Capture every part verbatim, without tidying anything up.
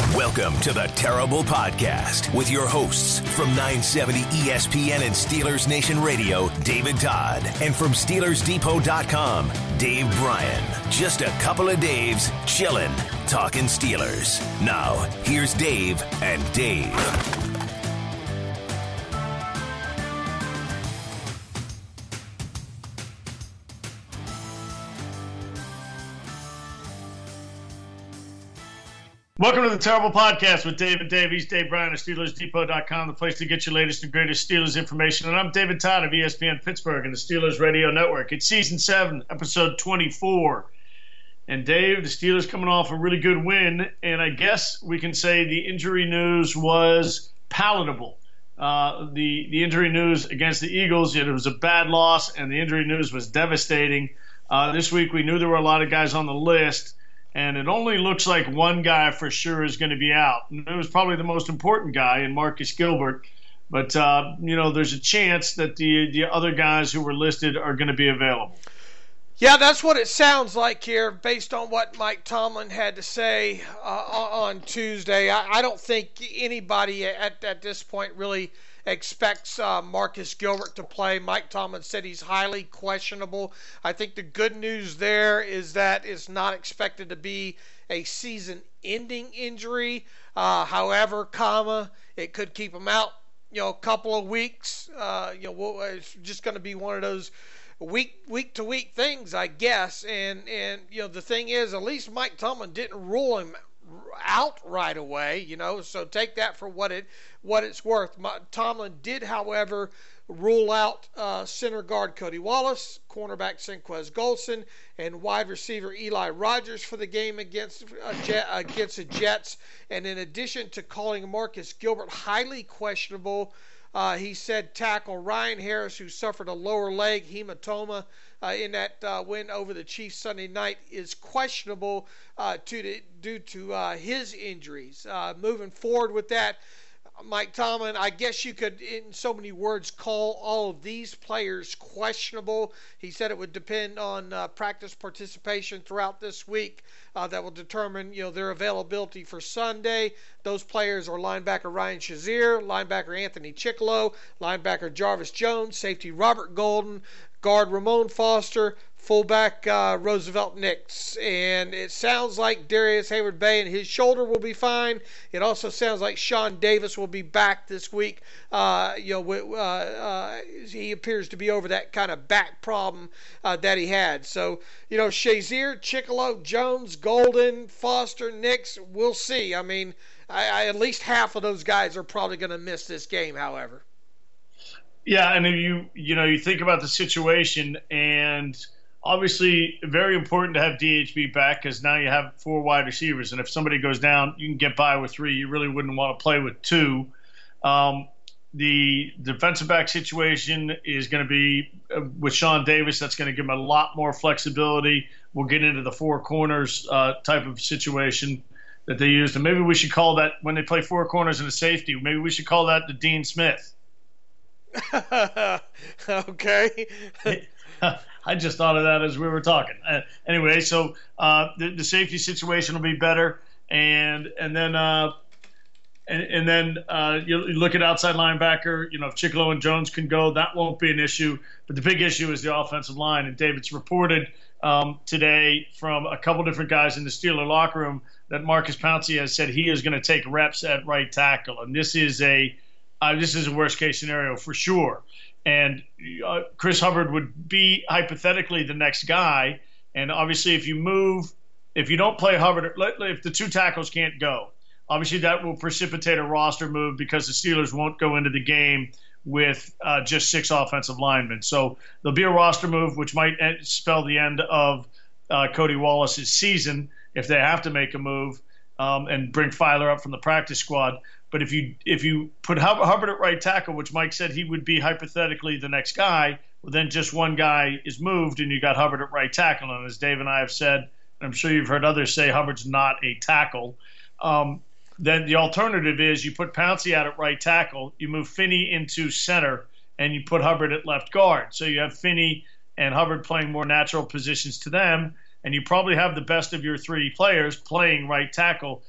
Welcome to the Terrible Podcast with your hosts from nine seventy E S P N and Steelers Nation Radio, David Todd, and from Steelers Depot dot com, Dave Bryan. Just a couple of Daves chillin', talking Steelers. Now, here's Dave and Dave. Welcome to the Terrible Podcast with Dave and Dave. He's Dave Bryan of Steelers Depot dot com, the place to get your latest and greatest Steelers information. And I'm David Todd of E S P N Pittsburgh and the Steelers Radio Network. It's Season seven, Episode twenty-four. And Dave, the Steelers coming off a really good win, and I guess we can say the injury news was palatable. Uh, the, the injury news against the Eagles, it was a bad loss, and the injury news was devastating. Uh, this week we knew there were a lot of guys on the list, and it only looks like one guy for sure is going to be out. And it was probably the most important guy in Marcus Gilbert. But, uh, you know, there's a chance that the the other guys who were listed are going to be available. Yeah, that's what it sounds like here based on what Mike Tomlin had to say uh, on Tuesday. I, I don't think anybody at, at this point really expects uh, Marcus Gilbert to play. Mike Tomlin said he's highly questionable. I think the good news there is that it's not expected to be a season-ending injury. Uh, however, comma, it could keep him out, you know, a couple of weeks. Uh, you know, we'll, it's just going to be one of those week week to week things, I guess. And and you know, the thing is, at least Mike Tomlin didn't rule him out right away, you know, so take that for what it what it's worth. Tomlin did, however, rule out uh, center guard Cody Wallace, cornerback Senquez Golson, and wide receiver Eli Rogers for the game against uh, Jet, against the Jets. And in addition to calling Marcus Gilbert highly questionable, uh, he said tackle Ryan Harris, who suffered a lower leg hematoma Uh, in that uh, win over the Chiefs Sunday night, is questionable uh, to, due to uh, his injuries. Uh, moving forward with that, Mike Tomlin, I guess you could, in so many words, call all of these players questionable. He said it would depend on uh, practice participation throughout this week uh, that will determine, you know, their availability for Sunday. Those players are linebacker Ryan Shazier, linebacker Anthony Chickillo, linebacker Jarvis Jones, safety Robert Golden, guard Ramon Foster, fullback uh, Roosevelt Nix. And it sounds like Darius Hayward-Bay and his shoulder will be fine. It also sounds like Sean Davis will be back this week. Uh, you know, uh, uh, he appears to be over that kind of back problem uh, that he had. So, you know, Shazier, Chickillo, Jones, Golden, Foster, Nix, we'll see. I mean, I, I, at least half of those guys are probably going to miss this game, however. Yeah, and if you you know you think about the situation, and obviously very important to have D H B back because now you have four wide receivers, and if somebody goes down, you can get by with three. You really wouldn't want to play with two. Um, the defensive back situation is going to be uh, with Sean Davis. That's going to give him a lot more flexibility. We'll get into the four corners uh, type of situation that they used, and maybe we should call that when they play four corners and a safety. Maybe we should call that the Dean Smith. Okay. I just thought of that as we were talking. Uh, anyway, so uh, the, the safety situation will be better, and and then uh, and, and then uh, you, you look at outside linebacker. You know, if Chickillo and Jones can go, that won't be an issue. But the big issue is the offensive line. And David's reported um, today from a couple different guys in the Steeler locker room that Marcus Pouncey has said he is going to take reps at right tackle, and this is a Uh, this is a worst-case scenario for sure. And uh, Chris Hubbard would be hypothetically the next guy. And obviously if you move, if you don't play Hubbard, if the two tackles can't go, obviously that will precipitate a roster move because the Steelers won't go into the game with uh, just six offensive linemen. So there'll be a roster move, which might spell the end of uh, Cody Wallace's season if they have to make a move um, and bring Filer up from the practice squad. But if you if you put Hubbard at right tackle, which Mike said he would be hypothetically the next guy, well, then just one guy is moved and you got Hubbard at right tackle. And as Dave and I have said, and I'm sure you've heard others say Hubbard's not a tackle. Um, then the alternative is you put Pouncey out at right tackle, you move Finney into center, and you put Hubbard at left guard. So you have Finney and Hubbard playing more natural positions to them, and you probably have the best of your three players playing right tackle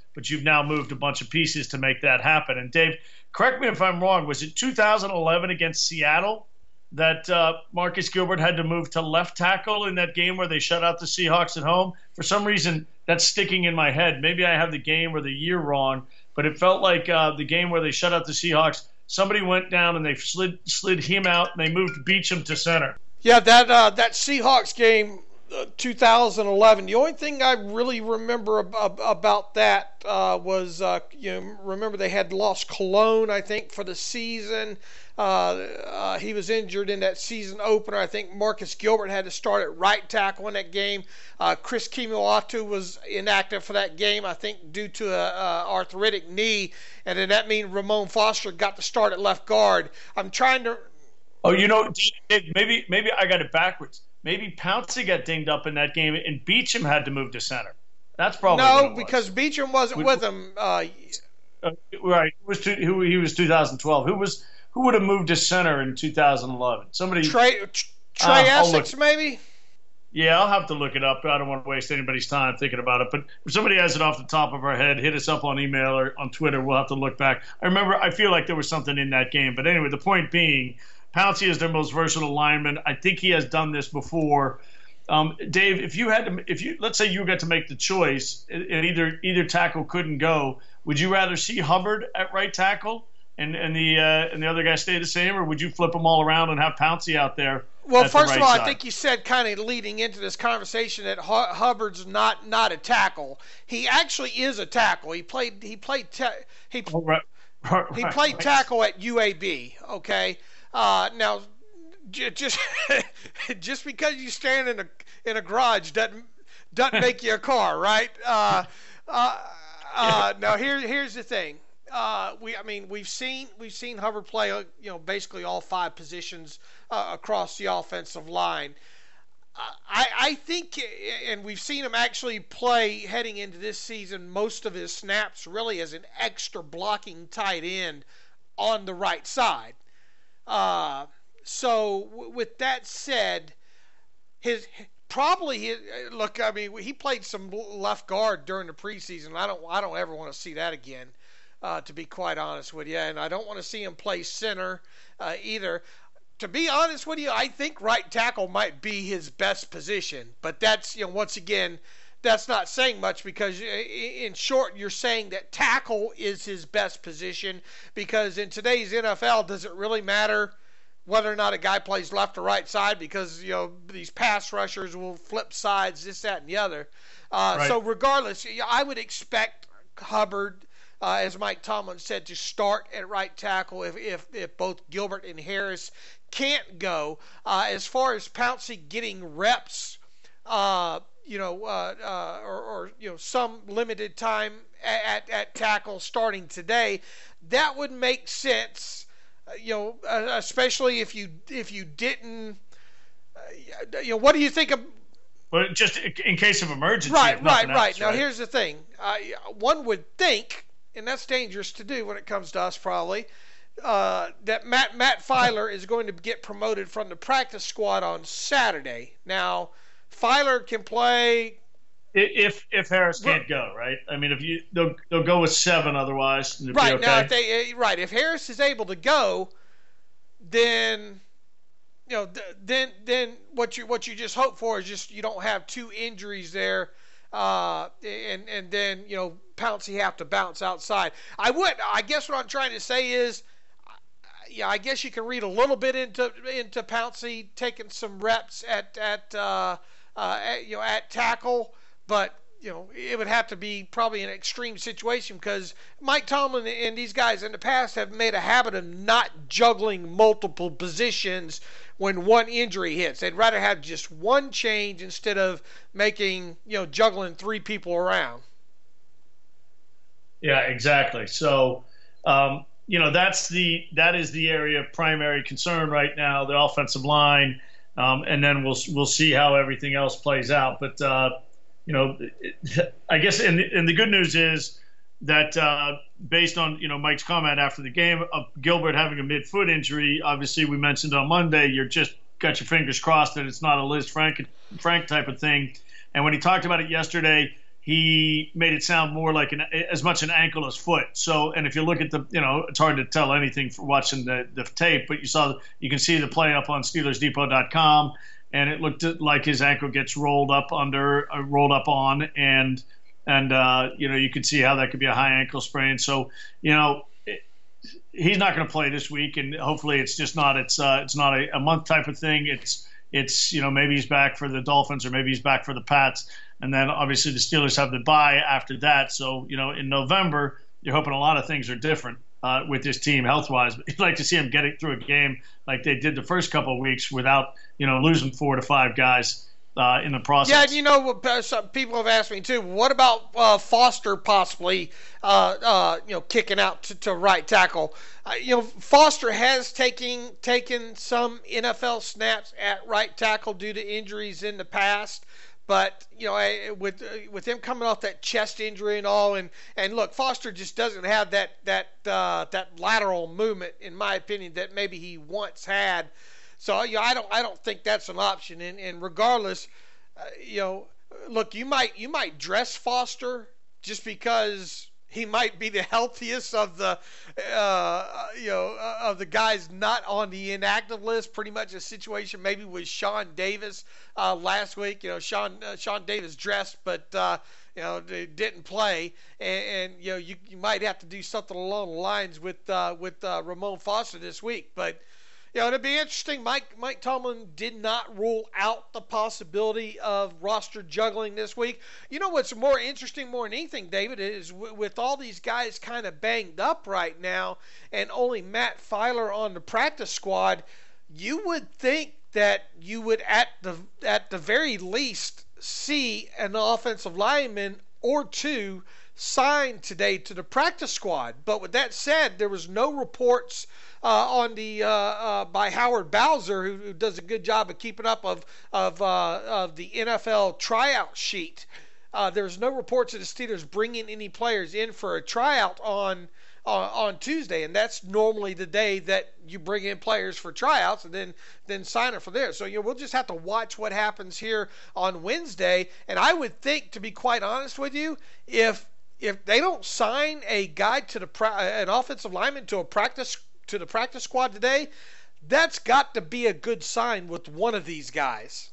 but you've now moved a bunch of pieces to make that happen. And Dave, correct me if I'm wrong, was it two thousand eleven against Seattle that uh, Marcus Gilbert had to move to left tackle in that game where they shut out the Seahawks at home? For some reason, that's sticking in my head. Maybe I have the game or the year wrong, but it felt like uh, the game where they shut out the Seahawks, somebody went down and they slid slid him out and they moved Beachum to center. Yeah, that uh, that Seahawks game, uh, two thousand eleven. The only thing I really remember ab- ab- about that uh, was, uh, you know, remember they had lost Cologne, I think, for the season. Uh, uh, he was injured in that season opener. I think Marcus Gilbert had to start at right tackle in that game. Uh, Chris Kimuatu was inactive for that game, I think, due to a, a arthritic knee, and then that means Ramon Foster got to start at left guard. I'm trying to. Oh, you know, Dave, maybe maybe I got it backwards. Maybe Pouncey got dinged up in that game, and Beachum had to move to center. That's probably no, what it was. because Beachum wasn't we, with him. Uh, uh, right, it was two, who he was two thousand twelve. Who was who would have moved to center in two thousand eleven? Somebody. Trey Trey uh, Essex, maybe. Yeah, I'll have to look it up. I don't want to waste anybody's time thinking about it. But if somebody has it off the top of our head, hit us up on email or on Twitter. We'll have to look back. I remember. I feel like there was something in that game. But anyway, the point being, Pouncey is their most versatile lineman. I think he has done this before. Um, Dave, if you had to, if you let's say you got to make the choice, and either either tackle couldn't go, would you rather see Hubbard at right tackle and and the uh, and the other guy stay the same, or would you flip them all around and have Pouncey out there? Well, at first the right of all, side? I think you said kind of leading into this conversation that Hu- Hubbard's not not a tackle. He actually is a tackle. He played he played ta- he oh, right. Right, he right, played right. tackle at U A B. Okay, uh, now. Just just because you stand in a in a garage doesn't doesn't make you a car, right? Uh, uh, uh, now here here's the thing. Uh, we I mean we've seen we've seen Hubbard play uh, you know basically all five positions uh, across the offensive line. Uh, I I think and we've seen him actually play heading into this season most of his snaps really as an extra blocking tight end on the right side. Uh, So w- with that said, his probably his, look. I mean, he played some left guard during the preseason. I don't. I don't ever want to see that again, uh, to be quite honest with you. And I don't want to see him play center uh, either. To be honest with you, I think right tackle might be his best position. But that's you know once again, that's not saying much because in short, you're saying that tackle is his best position because in today's N F L, does it really matter whether or not a guy plays left or right side because, you know, these pass rushers will flip sides, this, that, and the other. Uh, Right. So regardless, I would expect Hubbard, uh, as Mike Tomlin said, to start at right tackle if, if, if both Gilbert and Harris can't go. Uh, as far as Pouncey getting reps, uh, you know, uh, uh, or, or, you know, some limited time at, at, at tackle starting today, that would make sense. You know, uh, especially if you if you didn't, uh, you know, what do you think of? But just in case of emergency. Right, if right, nothing right. else, Now here's the thing: uh, one would think, and that's dangerous to do when it comes to us, probably, uh, that Matt Matt Filer is going to get promoted from the practice squad on Saturday. Now, Filer can play. If if Harris can't go, right? I mean, if you they'll they'll go with seven otherwise. And it'd Right be okay. now, if they right if Harris is able to go, then you know th- then then what you what you just hope for is just you don't have two injuries there, uh, and and then you know Pouncey have to bounce outside. I would I guess what I'm trying to say is, yeah, I guess you can read a little bit into into Pouncey taking some reps at at, uh, uh, at you know at tackle. But, you know, it would have to be probably an extreme situation because Mike Tomlin and these guys in the past have made a habit of not juggling multiple positions when one injury hits. They'd rather have just one change instead of making, you know, juggling three people around. Yeah, exactly. So, um, you know, that's the that is the area of primary concern right now, the offensive line, um, and then we'll we'll see how everything else plays out. But uh, you know, I guess, and, and the good news is that uh, based on, you know, Mike's comment after the game of Gilbert having a mid-foot injury, obviously we mentioned on Monday, you're just got your fingers crossed that it's not a Liz Frank, Frank type of thing. And when he talked about it yesterday, he he made it sound more like an, as much an ankle as foot. So, and if you look at the, you know, it's hard to tell anything for watching the, the tape, but you saw, you can see the play up on Steelers Depot dot com, and it looked like his ankle gets rolled up under, uh, rolled up on, and and uh, you know, you could see how that could be a high ankle sprain. So, you know, it, he's not going to play this week, and hopefully it's just not it's uh, it's not a, a month type of thing. It's it's you know, maybe he's back for the Dolphins or maybe he's back for the Pats. And then obviously the Steelers have the bye after that. So, you know, in November, you're hoping a lot of things are different uh, with this team health-wise. But you'd like to see them getting through a game like they did the first couple of weeks without, you know, losing four to five guys uh, in the process. Yeah, and you know, some people have asked me too, what about uh, Foster possibly, uh, uh, you know, kicking out to, to right tackle? Uh, you know, Foster has taken, taken some N F L snaps at right tackle due to injuries in the past. But, you know, with with him coming off that chest injury and all, and, and look, Foster just doesn't have that that uh, that lateral movement, in my opinion, that maybe he once had. So, you know, I don't I don't think that's an option. And, and regardless, uh, you know, look, you might you might dress Foster just because he might be the healthiest of the, uh, you know, of the guys not on the inactive list. Pretty much a situation maybe with Sean Davis uh, last week. You know, Sean uh, Sean Davis dressed, but uh, you know, didn't play, and, and you know, you, you might have to do something along the lines with uh, with uh, Ramon Foster this week, but. You know, it'd be interesting. Mike Mike Tomlin did not rule out the possibility of roster juggling this week. You know what's more interesting, more than anything, David, is w- with all these guys kind of banged up right now, and only Matt Filer on the practice squad, you would think that you would at the at the very least see an offensive lineman or two signed today to the practice squad. But with that said, there was no reports uh, on the uh, uh, by Howard Bowser, who, who does a good job of keeping up of of, uh, of the N F L tryout sheet. Uh, there's no reports of the Steelers bringing any players in for a tryout on uh, on Tuesday, and that's normally the day that you bring in players for tryouts and then then sign them for there. So you know, we'll just have to watch what happens here on Wednesday. And I would think, to be quite honest with you, if if they don't sign a guy to the pra- an offensive lineman to a practice to the practice squad today, that's got to be a good sign with one of these guys.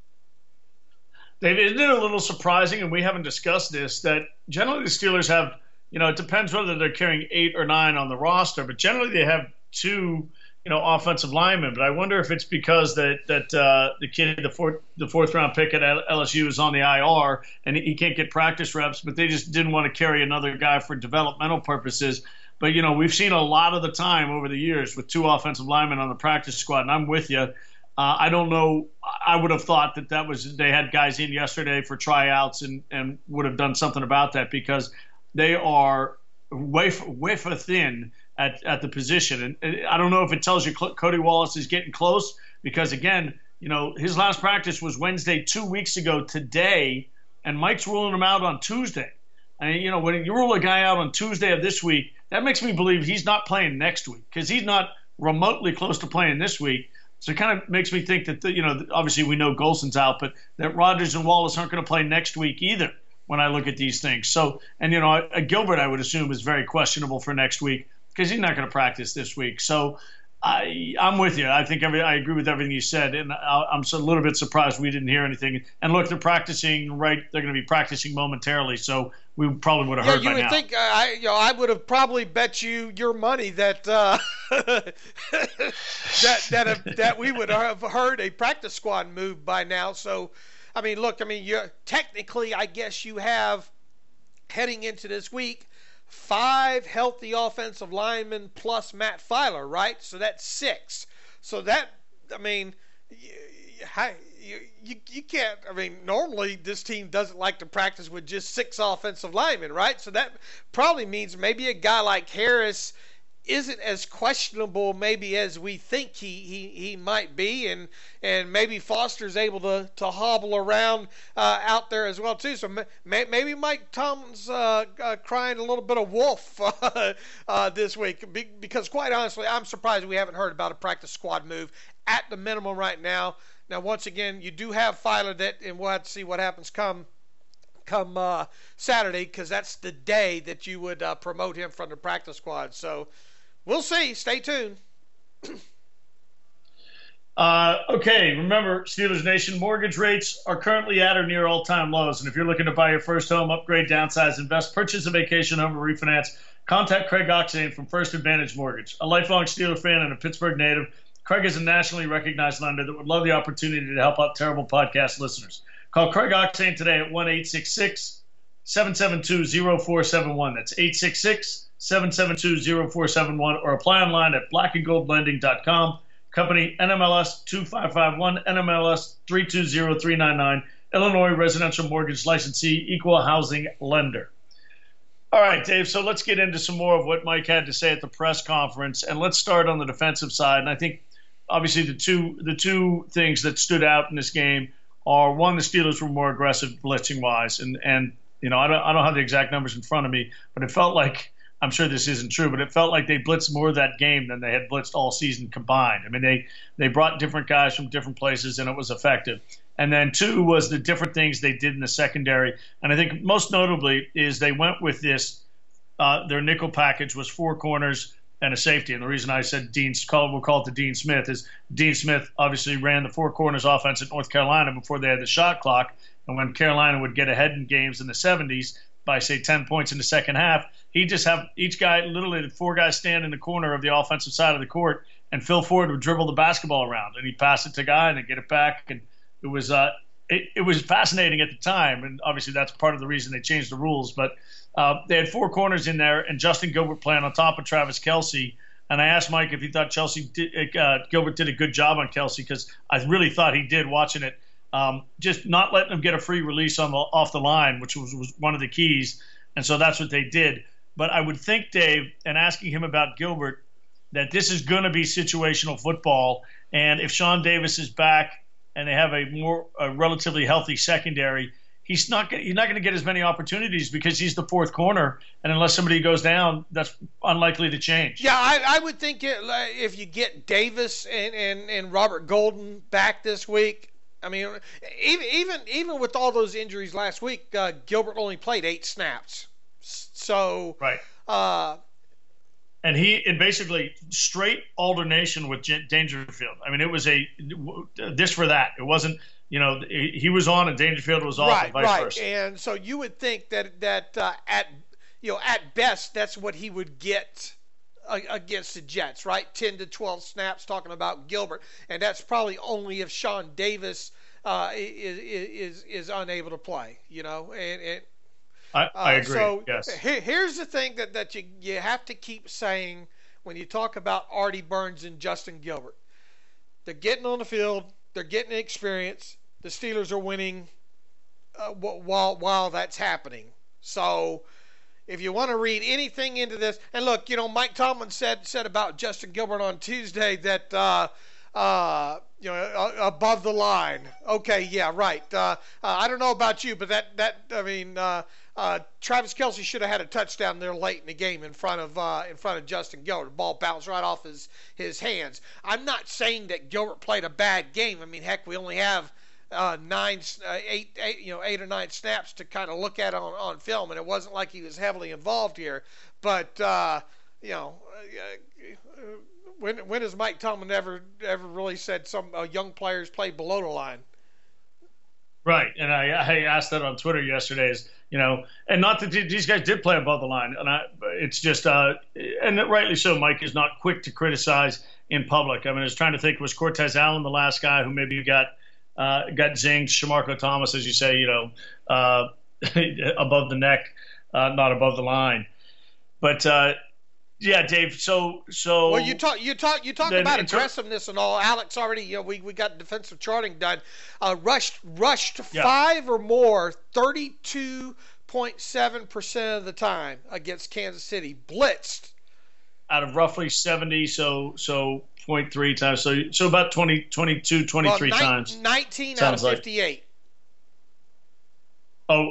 Dave, isn't it a little surprising, and we haven't discussed this, that generally the Steelers have, you know, it depends whether they're carrying eight or nine on the roster, but generally they have two, you know, offensive linemen. But I wonder if it's because that that uh, the kid, the fourth the fourth round pick at L S U, is on the I R and he can't get practice reps, but they just didn't want to carry another guy for developmental purposes. But, you know, we've seen a lot of the time over the years with two offensive linemen on the practice squad, and I'm with you. Uh, I don't know. I would have thought that that was they had guys in yesterday for tryouts and, and would have done something about that, because they are wafer, wafer thin at, at the position. And, and I don't know if it tells you Cody Wallace is getting close, because, again, you know, his last practice was Wednesday two weeks ago today, and Mike's ruling him out on Tuesday. And, you know, when you rule a guy out on Tuesday of this week, that makes me believe he's not playing next week, because he's not remotely close to playing this week. So it kind of makes me think that, the, you know, obviously we know Golson's out, but that Rodgers and Wallace aren't going to play next week either when I look at these things. So, and, you know, Gilbert, I would assume, is very questionable for next week because he's not going to practice this week. So I, I'm with you. I think every, I agree with everything you said, and I, I'm a little bit surprised we didn't hear anything. And look, they're practicing, right? They're going to be practicing momentarily, so we probably would have yeah, heard by now. You would think, uh, I, you know, I would have probably bet you your money that uh, that that have, that we would have heard a practice squad move by now. So, I mean, look, I mean, you technically, I guess you have heading into this week five healthy offensive linemen plus Matt Filer, right? So that's six. So that, I mean, you, you, you, you can't, I mean, normally this team doesn't like to practice with just six offensive linemen, right? So that probably means maybe a guy like Harris isn't as questionable maybe as we think he, he, he might be, and and maybe Foster's able to, to hobble around uh, out there as well too. So may, maybe Mike Tomlin's uh, uh, crying a little bit of wolf uh, uh, this week, because quite honestly, I'm surprised we haven't heard about a practice squad move at the minimum right now. Now, once again, you do have Filer that, and we'll have to see what happens come come uh, Saturday, because that's the day that you would uh, promote him from the practice squad. So we'll see. Stay tuned. Uh, okay, remember, Steelers Nation, mortgage rates are currently at or near all-time lows. And if you're looking to buy your first home, upgrade, downsize, invest, purchase a vacation home, or refinance, contact Craig Oxane from First Advantage Mortgage. A lifelong Steelers fan and a Pittsburgh native, Craig is a nationally recognized lender that would love the opportunity to help out terrible podcast listeners. Call Craig Oxane today at one eight six six, seven seven two, zero four seven one. That's eight six six, seven seven two, zero four seven one, or apply online at black and gold lending dot com. Company N M L S two five five one, N M L S three two zero three nine nine, Illinois Residential Mortgage Licensee, Equal Housing Lender. All right, Dave, so let's get into some more of what Mike had to say at the press conference, and let's start on the defensive side. And I think, obviously, the two the two things that stood out in this game are, one, the Steelers were more aggressive blitzing-wise, and, and you know, I don't, I don't have the exact numbers in front of me, but it felt like, I'm sure this isn't true, but it felt like they blitzed more that game than they had blitzed all season combined. I mean, they, they brought different guys from different places, and it was effective. And then two was the different things they did in the secondary. And I think most notably is they went with this, uh, their nickel package was four corners and a safety. And the reason I said Dean's call, we'll call it to Dean Smith, is Dean Smith obviously ran the four corners offense at North Carolina before they had the shot clock. And when Carolina would get ahead in games in the seventies by, say, ten points in the second half, he just have each guy, literally four guys stand in the corner of the offensive side of the court, and Phil Ford would dribble the basketball around, and he'd pass it to a guy and then get it back. And it was uh, it, it was fascinating at the time, and obviously that's part of the reason they changed the rules. But uh, they had four corners in there, and Justin Gilbert playing on top of Travis Kelce. And I asked Mike if he thought Chelsea did, uh, Gilbert did a good job on Kelce, because I really thought he did watching it. Um, just not letting them get a free release on the, off the line, which was, was one of the keys. And so that's what they did. But I would think, Dave, and asking him about Gilbert, that this is going to be situational football. And if Sean Davis is back and they have a more a relatively healthy secondary, he's not gonna, he's not going to get as many opportunities because he's the fourth corner. And unless somebody goes down, that's unlikely to change. Yeah, I, I would think it, if you get Davis and, and, and Robert Golden back this week, I mean, even even even with all those injuries last week, uh, Gilbert only played eight snaps. So, right. Uh, and he and basically straight alternation with Dangerfield. I mean, it was a this for that. It wasn't, you know, he was on and Dangerfield was off, right, and vice right. versa. And so you would think that that uh, at you know at best that's what he would get against the Jets, right? ten to twelve snaps, talking about Gilbert, and that's probably only if Sean Davis uh, is, is is unable to play, you know. And, and I, I agree. Uh, so yes. Here, here's the thing that, that you you have to keep saying when you talk about Artie Burns and Justin Gilbert. They're getting on the field. They're getting experience. The Steelers are winning uh, while while that's happening. So if you want to read anything into this, and look, you know, Mike Tomlin said said about Justin Gilbert on Tuesday that uh, uh, you know uh, above the line. Okay, yeah, right. Uh, uh, I don't know about you, but that that I mean, uh, uh, Travis Kelce should have had a touchdown there late in the game in front of uh, in front of Justin Gilbert. The ball bounced right off his his hands. I'm not saying that Gilbert played a bad game. I mean, heck, we only have Uh, nine, uh, eight, eight, you know, eight or nine snaps to kind of look at on, on film, and it wasn't like he was heavily involved here. But uh, you know, uh, when when has Mike Tomlin ever ever really said some uh, young players play below the line? Right, and I, I asked that on Twitter yesterday. Is you know, and not that these guys did play above the line, and I, it's just, uh, and rightly so. Mike is not quick to criticize in public. I mean, I was trying to think, was Cortez Allen the last guy who maybe got. Uh, got zinged? Shamarko Thomas, as you say, you know, uh, above the neck, uh, not above the line. But uh, yeah, Dave. So so. Well, you talk you talk you talk about inter- aggressiveness and all. Alex already, you know, we, we got defensive charting done. Uh, rushed rushed yeah. five or more, thirty-two point seven percent of the time against Kansas City. Blitzed out of roughly seventy, so so. zero point three times, so so about twenty, twenty-two, twenty-three well, times. nineteen out of fifty-eight. Like. Oh,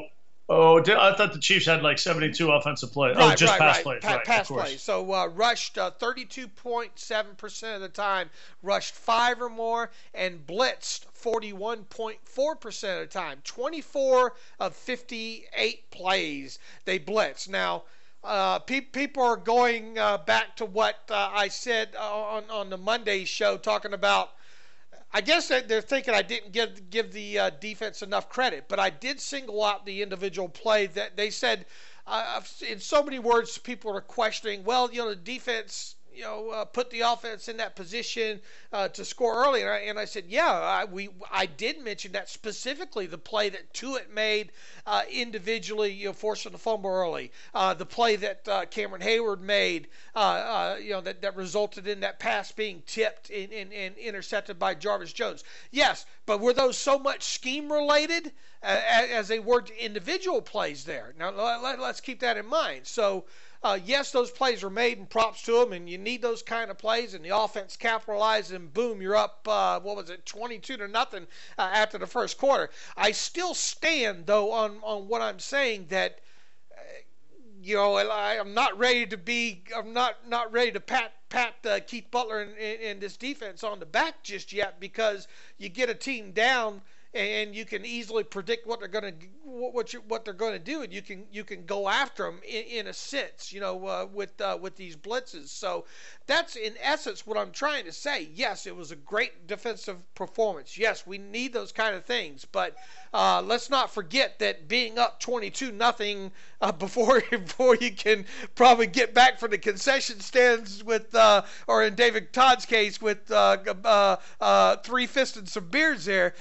Oh, I thought the Chiefs had like seventy-two offensive plays. Right, oh, just right, pass right. plays. Pa- right, pass plays. So uh, rushed uh, thirty-two point seven percent of the time, rushed five or more, and blitzed forty-one point four percent of the time. twenty-four of fifty-eight plays they blitzed. Now, uh, pe- people are going uh, back to what uh, I said on, on the Monday show, talking about I guess they're thinking I didn't give give the uh, defense enough credit, but I did single out the individual play that they said uh, in so many words. People are questioning. Well, you know, the defense, you know, uh, put the offense in that position uh, to score early, and I, and I said, yeah, I, we I did mention that specifically. The play that Tuitt made uh, individually, you know, forcing the fumble early. Uh, the play that uh, Cameron Hayward made, uh, uh, you know, that, that resulted in that pass being tipped and, and, and intercepted by Jarvis Jones. Yes, but were those so much scheme related uh, as they were to individual plays there? Now let, let's keep that in mind. So. Uh, yes, those plays are made, and props to them, and you need those kind of plays, and the offense capitalized, and boom, you're up, uh, what was it, twenty-two to nothing uh, after the first quarter. I still stand, though, on, on what I'm saying, that, uh, you know, I, I'm not ready to be, I'm not, not ready to pat, pat uh, Keith Butler and, and this defense on the back just yet, because you get a team down, and you can easily predict what they're going to what you, what they're going to do, and you can you can go after them in, in a sense, you know, uh, with uh, with these blitzes. So that's in essence what I'm trying to say. Yes, it was a great defensive performance. Yes, we need those kind of things, but uh, let's not forget that being up twenty-two nothing uh, before before you can probably get back from the concession stands with, uh, or in David Todd's case, with uh, uh, uh, three fists and some beers there.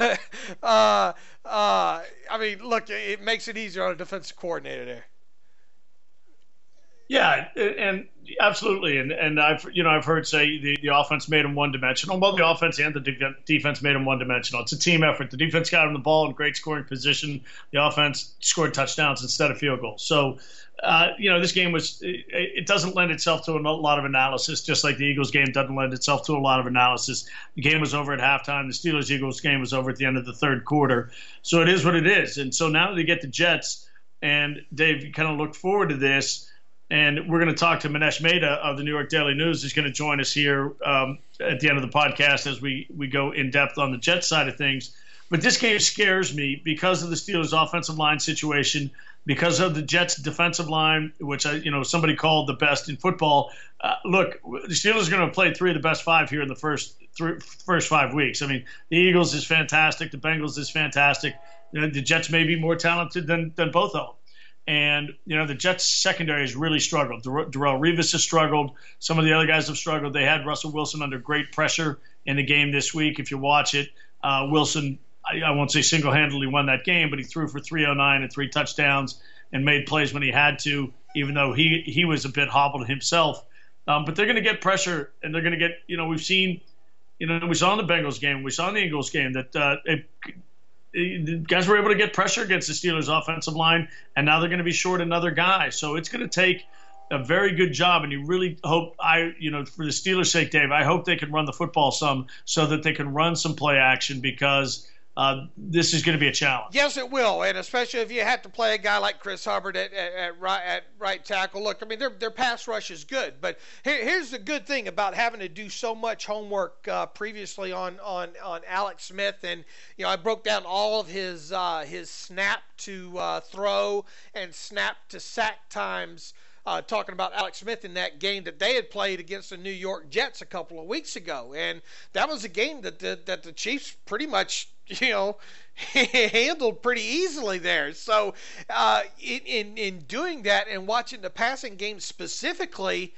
uh, uh, I mean, look, it makes it easier on a defensive coordinator there. Yeah, and absolutely, and and I've you know I've heard say the, the offense made them one dimensional. Well, the offense and the de- defense made them one dimensional. It's a team effort. The defense got him the ball in great scoring position. The offense scored touchdowns instead of field goals. So, uh, you know, this game was it, it doesn't lend itself to a lot of analysis, just like the Eagles game doesn't lend itself to a lot of analysis. The game was over at halftime. The Steelers Eagles game was over at the end of the third quarter. So it is what it is. And so now that they get the Jets, and Dave, you kind of look forward to this. And we're going to talk to Manesh Mehta of the New York Daily News. He's going to join us here um, at the end of the podcast as we, we go in depth on the Jets side of things. But this game scares me because of the Steelers' offensive line situation, because of the Jets' defensive line, which I, you know somebody called the best in football. Uh, look, the Steelers are going to play three of the best five here in the first three, first five weeks. I mean, the Eagles is fantastic. The Bengals is fantastic. The Jets may be more talented than than both of them. And, you know, the Jets secondary has really struggled. Dar- Darrelle Revis has struggled. Some of the other guys have struggled. They had Russell Wilson under great pressure in the game this week. If you watch it, uh, Wilson, I, I won't say single-handedly won that game, but he threw for three oh nine and three touchdowns and made plays when he had to, even though he, he was a bit hobbled himself. Um, but they're going to get pressure, and they're going to get, you know, we've seen, you know, we saw in the Bengals game, we saw in the Eagles game that uh, it, the guys were able to get pressure against the Steelers' offensive line, and now they're going to be short another guy. So it's going to take a very good job, and you really hope, I, you know, for the Steelers' sake, Dave, I hope they can run the football some so that they can run some play action, because uh, this is going to be a challenge. Yes, it will, and especially if you have to play a guy like Chris Hubbard at, at, at, right, at right tackle. Look, I mean, their their pass rush is good, but here, here's the good thing about having to do so much homework uh, previously on, on, on Alex Smith, and you know, I broke down all of his uh, his snap to uh, throw and snap to sack times. Uh, talking about Alex Smith in that game that they had played against the New York Jets a couple of weeks ago, and that was a game that the, that the Chiefs pretty much, you know, handled pretty easily there. So uh, in, in in doing that and watching the passing game specifically,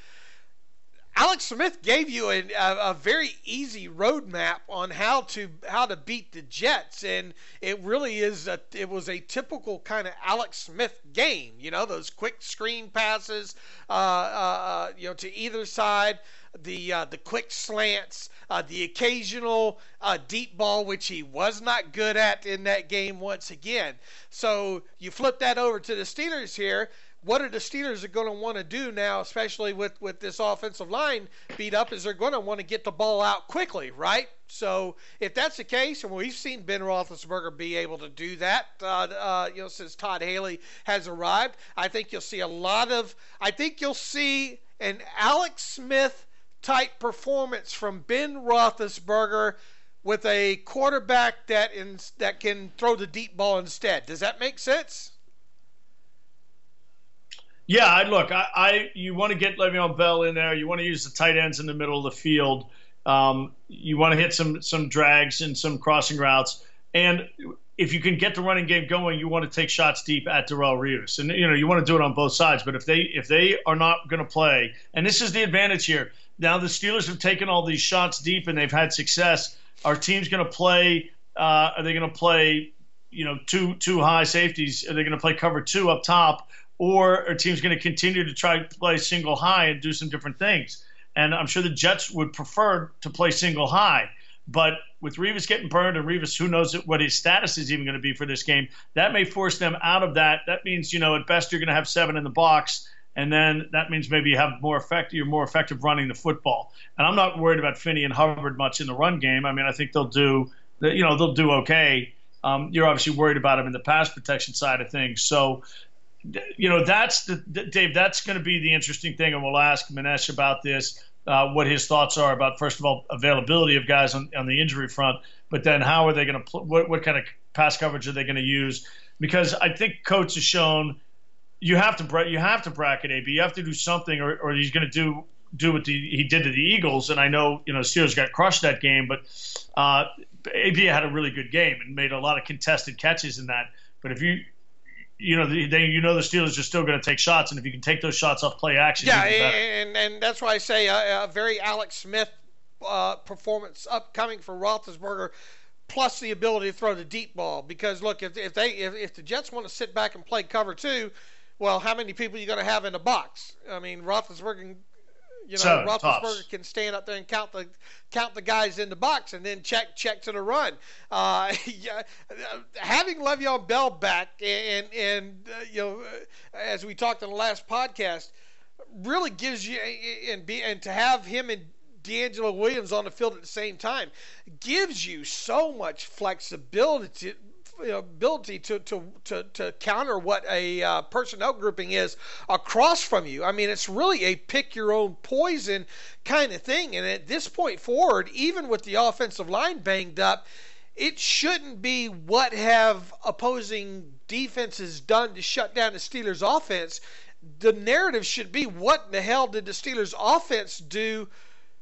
Alex Smith gave you a, a, a very easy roadmap on how to how to beat the Jets, and it really is a, it was a typical kind of Alex Smith game. You know, those quick screen passes, uh, uh, you know, to either side, the uh, the quick slants, uh, the occasional uh, deep ball, which he was not good at in that game once again. So you flip that over to the Steelers here. What are the Steelers are going to want to do now, especially with, with this offensive line beat up, is they're going to want to get the ball out quickly, right? So if that's the case, and we've seen Ben Roethlisberger be able to do that, uh, uh, you know, since Todd Haley has arrived, I think you'll see a lot of. I think you'll see an Alex Smith type performance from Ben Roethlisberger with a quarterback that in, that can throw the deep ball instead. Does that make sense? Yeah, I, look, I, I you want to get Le'Veon Bell in there. You want to use the tight ends in the middle of the field. Um, you want to hit some some drags and some crossing routes. And if you can get the running game going, you want to take shots deep at Darrelle Revis. And, you know, you want to do it on both sides. But if they if they are not going to play, and this is the advantage here. Now the Steelers have taken all these shots deep and they've had success. Our team's going to play uh, – are they going to play, you know, two two high safeties? Are they going to play cover two up top? Or our team's going to continue to try to play single high and do some different things. And I'm sure the Jets would prefer to play single high. But with Revis getting burned and Revis, who knows what his status is even going to be for this game, that may force them out of that. That means, you know, at best you're going to have seven in the box, and then that means maybe you have more effective, you're more effective running the football. And I'm not worried about Finney and Hubbard much in the run game. I mean, I think they'll do, you know, they'll do okay. Um, you're obviously worried about them in the pass protection side of things. So, you know, that's the Dave. That's going to be the interesting thing, and we'll ask Manesh about this, uh, what his thoughts are about, first of all, availability of guys on, on the injury front, but then how are they going to pl- what what kind of pass coverage are they going to use? Because I think Coates has shown you have to bra- you have to bracket A B. You have to do something, or, or he's going to do do what the, he did to the Eagles. And I know you know Steelers got crushed that game, but uh, A B had a really good game and made a lot of contested catches in that. But if you You know, they, you know, the Steelers are still going to take shots, and if you can take those shots off play action, yeah, and and that's why I say a, a very Alex Smith uh, performance upcoming for Roethlisberger, plus the ability to throw the deep ball. Because look, if if they if, if the Jets want to sit back and play cover two, well, how many people are you going to have in the box? I mean, Roethlisberger. You know, Seven, Roethlisberger tops. can stand up there and count the count the guys in the box and then check check to the run. Uh, yeah, having Le'Veon Bell back and and uh, you know, as we talked in the last podcast, really gives you and be and to have him and DeAngelo Williams on the field at the same time gives you so much flexibility. You know, ability to, to, to, to counter what a uh, personnel grouping is across from you. I mean, it's really a pick your own poison kind of thing. And at this point forward, even with the offensive line banged up, it shouldn't be what have opposing defenses done to shut down the Steelers offense. The narrative should be, what in the hell did the Steelers offense do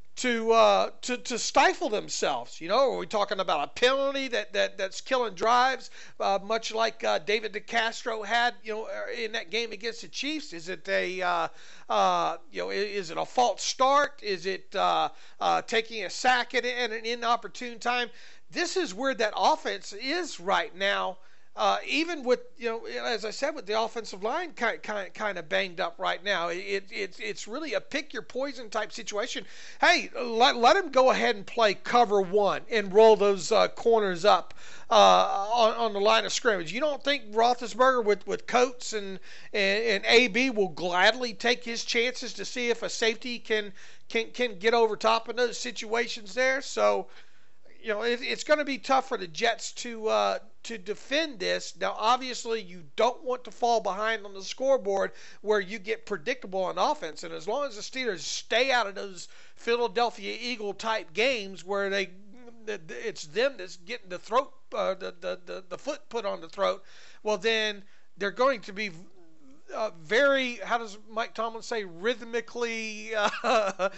to uh, to to stifle themselves? You know, are we talking about a penalty that, that that's killing drives, uh, much like uh, David DeCastro had, you know, in that game against the Chiefs? Is it a uh, uh, you know, is it a false start? Is it uh, uh, taking a sack at an inopportune time? This is where that offense is right now. Uh, even with, you know, as I said, with the offensive line kind kind kind of banged up right now, it, it it's really a pick your poison type situation. Hey, let let him go ahead and play cover one and roll those uh, corners up uh, on on the line of scrimmage. You don't think Roethlisberger with with Coates and, and and A B will gladly take his chances to see if a safety can can can get over top of those situations there? So, you know, it, it's going to be tough for the Jets to uh, to defend this. Now, obviously, you don't want to fall behind on the scoreboard where you get predictable on offense. And as long as the Steelers stay out of those Philadelphia Eagle-type games where they it's them that's getting the throat, uh, the, the, the, the foot put on the throat, well, then they're going to be uh, very, how does Mike Tomlin say, rhythmically uh,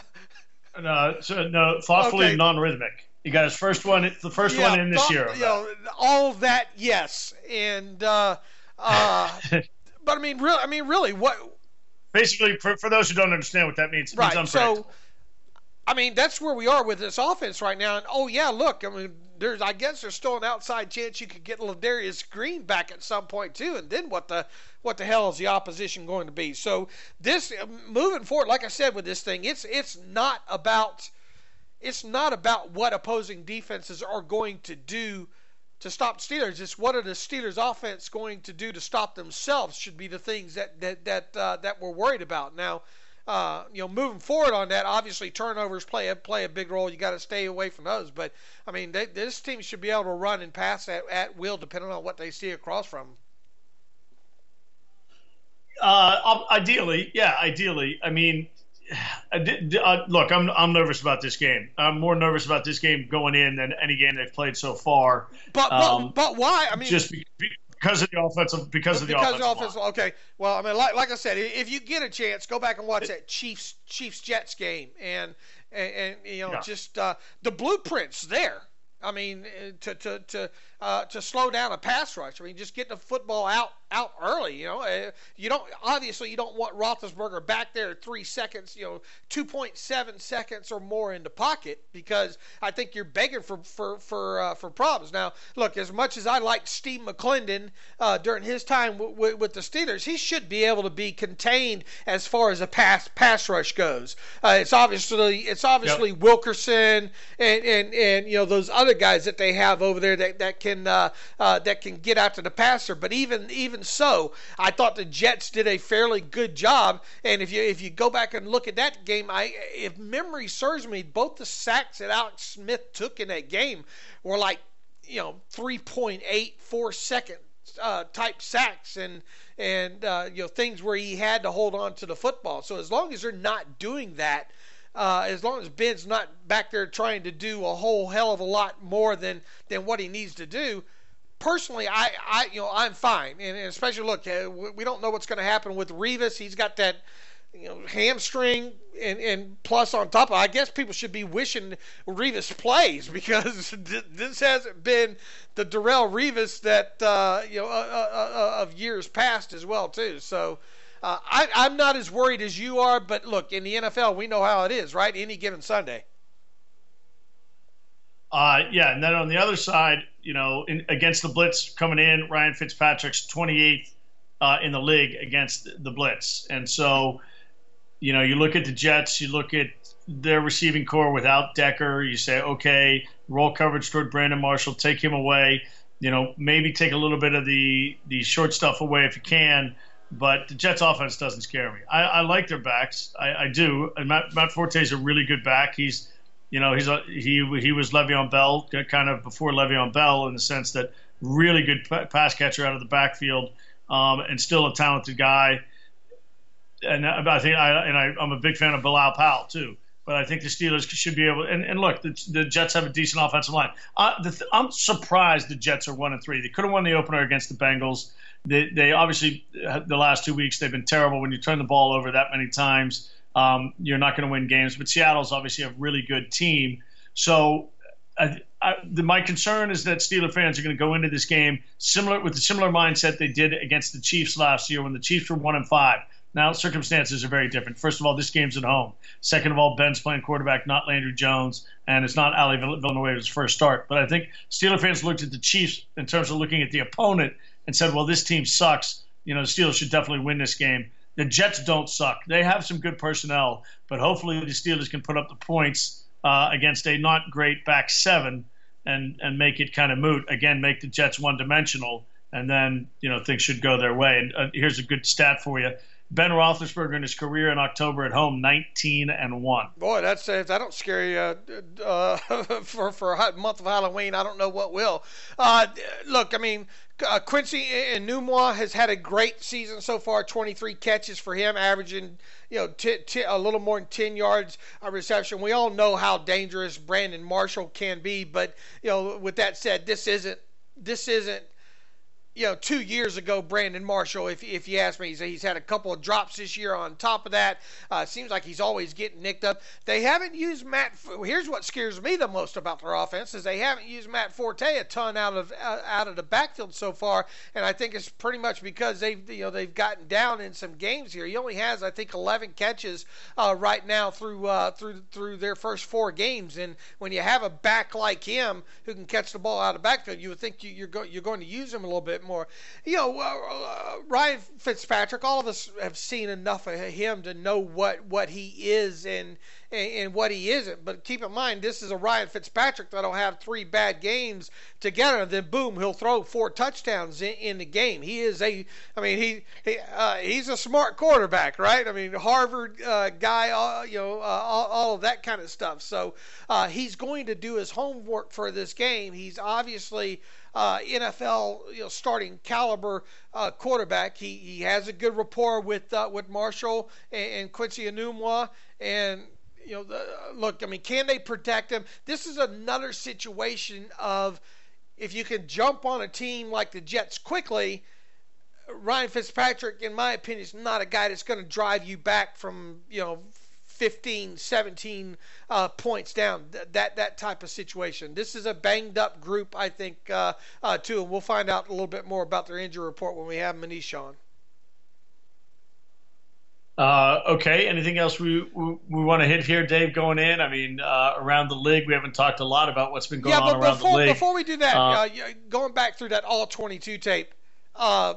no, so, no, thoughtfully okay. non-rhythmic. He got his first one, the first yeah, one in this th- year. You know, all that, yes, and uh, uh, but I mean, really, I mean, really, what? Basically, for, for those who don't understand what that means, it right. means So, I mean, that's where we are with this offense right now. And oh yeah, look, I mean, there's, I guess, there's still an outside chance you could get Ladarius Green back at some point too. And then what the what the hell is the opposition going to be? So this moving forward, like I said, with this thing, it's it's not about. It's not about what opposing defenses are going to do to stop Steelers. It's what are the Steelers' offense going to do to stop themselves should be the things that that that uh, that we're worried about. Now, uh, you know, moving forward on that, obviously turnovers play a, play a big role. You got to stay away from those. But, I mean, they, this team should be able to run and pass at, at will depending on what they see across from them. Uh, ideally, yeah, ideally. I mean, I did, uh, look, I'm I'm nervous about this game. I'm more nervous about this game going in than any game they've played so far. But um, but, but why? I mean, just because of the offensive, because of the because offensive. Because the offensive. Line. Okay. Well, I mean, like like I said, if you get a chance, go back and watch that Chiefs Chiefs Jets game, and and, and you know, yeah. just uh, the blueprint's there. I mean, to to to uh, to slow down a pass rush. I mean, just get the football out out early. You know, you don't obviously you don't want Roethlisberger back there three seconds. You know, two point seven seconds or more in the pocket, because I think you're begging for for for uh, for problems. Now, look, as much as I liked Steve McClendon uh, during his time w- w- with the Steelers, he should be able to be contained as far as a pass pass rush goes. Uh, it's obviously it's obviously yep. Wilkerson and, and and you know those other guys that they have over there that that can uh, uh, that can get out to the passer. But even even so, I thought the Jets did a fairly good job. And if you if you go back and look at that game, I if memory serves me, both the sacks that Alex Smith took in that game were like you know three point eight, four second uh, type sacks and and uh, you know things where he had to hold on to the football. So as long as they're not doing that. Uh, as long as Ben's not back there trying to do a whole hell of a lot more than, than what he needs to do, personally, I, I you know I'm fine. And, and especially look, uh, we don't know what's going to happen with Revis. He's got that you know hamstring, and, and plus on top of it, I guess people should be wishing Revis plays, because this hasn't been the Darrelle Revis that uh, you know uh, uh, uh, of years past as well too. So. Uh, I, I'm not as worried as you are, but look, in the N F L, we know how it is, right? Any given Sunday. Uh, yeah, and then on the other side, you know, in, against the blitz coming in, Ryan Fitzpatrick's twenty-eighth uh, in the league against the blitz. And so, you know, you look at the Jets, you look at their receiving core without Decker, you say, okay, roll coverage toward Brandon Marshall, take him away, you know, maybe take a little bit of the, the short stuff away if you can. But the Jets' offense doesn't scare me. I, I like their backs. I, I do. And Matt, Matt Forte is a really good back. He's, you know, he's a, he he was Le'Veon Bell, kind of before Le'Veon Bell, in the sense that really good pass catcher out of the backfield, um, and still a talented guy. And I think I and I, I'm a big fan of Bilal Powell too. But I think the Steelers should be able. And, and look, the, the Jets have a decent offensive line. Uh, the, I'm surprised the Jets are one and three. They could have won the opener against the Bengals. They, they obviously, the last two weeks, they've been terrible. When you turn the ball over that many times, um, you're not going to win games. But Seattle's obviously a really good team. So I, I, the, my concern is that Steeler fans are going to go into this game similar with a similar mindset they did against the Chiefs last year when the Chiefs were one and five. Now, circumstances are very different. First of all, this game's at home. Second of all, Ben's playing quarterback, not Landry Jones, and it's not Ali Villanueva's first start. But I think Steeler fans looked at the Chiefs in terms of looking at the opponent and said, well, this team sucks. You know, the Steelers should definitely win this game. The Jets don't suck. They have some good personnel, but hopefully the Steelers can put up the points uh, against a not great back seven and, and make it kind of moot. Again, make the Jets one-dimensional, and then, you know, things should go their way. And uh, here's a good stat for you. Ben Roethlisberger in his career in October at home, nineteen and one. Boy, that's if that don't scare you uh, uh, for for a month of Halloween, I don't know what will. Uh, look, I mean, uh, Quincy Enunwa has had a great season so far. twenty-three catches for him, averaging you know t- t- a little more than ten yards a reception. We all know how dangerous Brandon Marshall can be, but you know, with that said, this isn't this isn't. You know, two years ago, Brandon Marshall, if if you ask me, he's, he's had a couple of drops this year on top of that. Uh, seems like he's always getting nicked up. They haven't used Matt. Here's what scares me the most about their offense is they haven't used Matt Forte a ton out of uh, out of the backfield so far, and I think it's pretty much because they've you know they've gotten down in some games here. He only has, I think, eleven catches uh, right now through uh, through through their first four games, and when you have a back like him who can catch the ball out of the backfield, you would think you, you're go, you're going to use him a little bit more. You know, uh, Ryan Fitzpatrick, all of us have seen enough of him to know what, what he is and, and and what he isn't. But keep in mind, this is a Ryan Fitzpatrick that'll have three bad games together, and then boom, he'll throw four touchdowns in, in the game. He is a, I mean, he, he uh, he's a smart quarterback, right? I mean, Harvard uh, guy, uh, you know, uh, all, all of that kind of stuff. So uh, he's going to do his homework for this game. He's obviously uh, N F L, you know, starting caliber uh, quarterback. He he has a good rapport with uh, with Marshall and, and Quincy Enunwa, and you know, the, look, I mean, can they protect him? This is another situation of if you can jump on a team like the Jets quickly. Ryan Fitzpatrick, in my opinion, is not a guy that's going to drive you back from, you know, fifteen, seventeen uh, points down, that that type of situation. This is a banged-up group, I think, uh, uh, too, and we'll find out a little bit more about their injury report when we have Manish on. Uh, okay, anything else we, we, we want to hit here, Dave, going in? I mean, uh, around the league, we haven't talked a lot about what's been going yeah, on but around before, the league. Before we do that, uh, uh, going back through that all twenty-two tape, uh,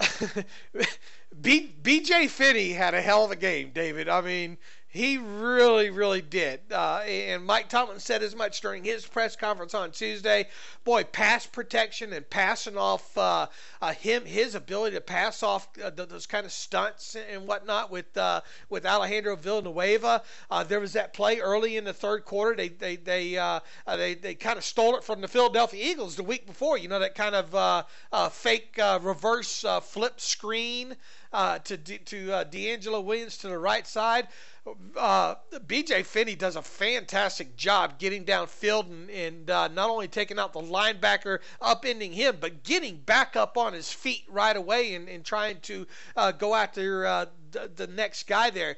B, B J Finney had a hell of a game, David. I mean, he really, really did. Uh, and Mike Tomlin said as much during his press conference on Tuesday. Boy, pass protection and passing off uh, uh, him, his ability to pass off uh, those kind of stunts and whatnot with uh, with Alejandro Villanueva. Uh, there was that play early in the third quarter. They they they uh, they they kind of stole it from the Philadelphia Eagles the week before. You know, that kind of uh, uh, fake uh, reverse uh, flip screen uh, to to uh, D'Angelo Williams to the right side. Uh, B J Finney does a fantastic job getting downfield and, and uh, not only taking out the linebacker, upending him, but getting back up on his feet right away and, and trying to uh, go after uh, the, the next guy there.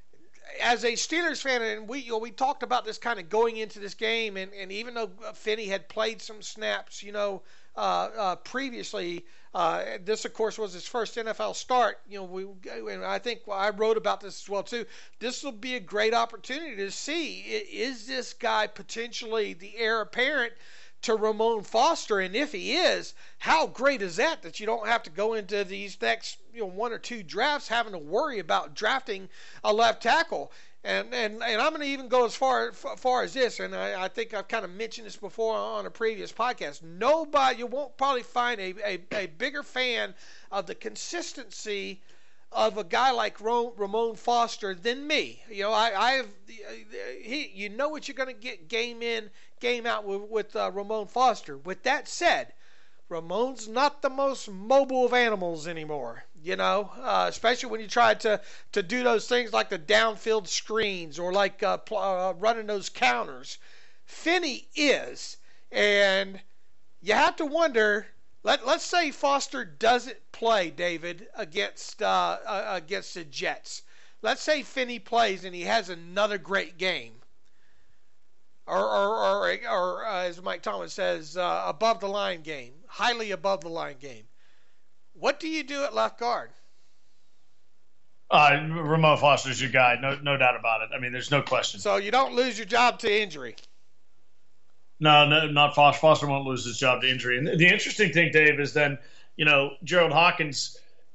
As a Steelers fan, and we you know, we talked about this kind of going into this game, and, and even though Finney had played some snaps, you know, uh, uh, previously, uh, this of course was his first N F L start. You know, we and I think I wrote about this as well too. This will be a great opportunity to see, is this guy potentially the heir apparent to Ramon Foster, and if he is, how great is that that you don't have to go into these next you know one or two drafts having to worry about drafting a left tackle. And and, and I'm going to even go as far far as this, and I, I think I've kind of mentioned this before on a previous podcast. Nobody, you won't probably find a, a, a bigger fan of the consistency of a guy like Ramon Foster than me. You know, I, I have, he, you know what you're going to get game in, game out with, with uh, Ramon Foster. With that said, Ramon's not the most mobile of animals anymore, you know, uh, especially when you try to, to do those things like the downfield screens or like uh, pl- uh, running those counters. Finney is, and you have to wonder, let, let's say Foster doesn't play, David, against, uh, uh, against the Jets. Let's say Finney plays and he has another great game. Or, or, or, or uh, as Mike Tomlin says, uh, above the line game, highly above the line game. What do you do at left guard? Uh, Ramon Foster's your guy, no, no doubt about it. I mean, there's no question. So you don't lose your job to injury. No, no, not Foster. Foster won't lose his job to injury. And the interesting thing, Dave, is then, you know, Gerald Hawkins,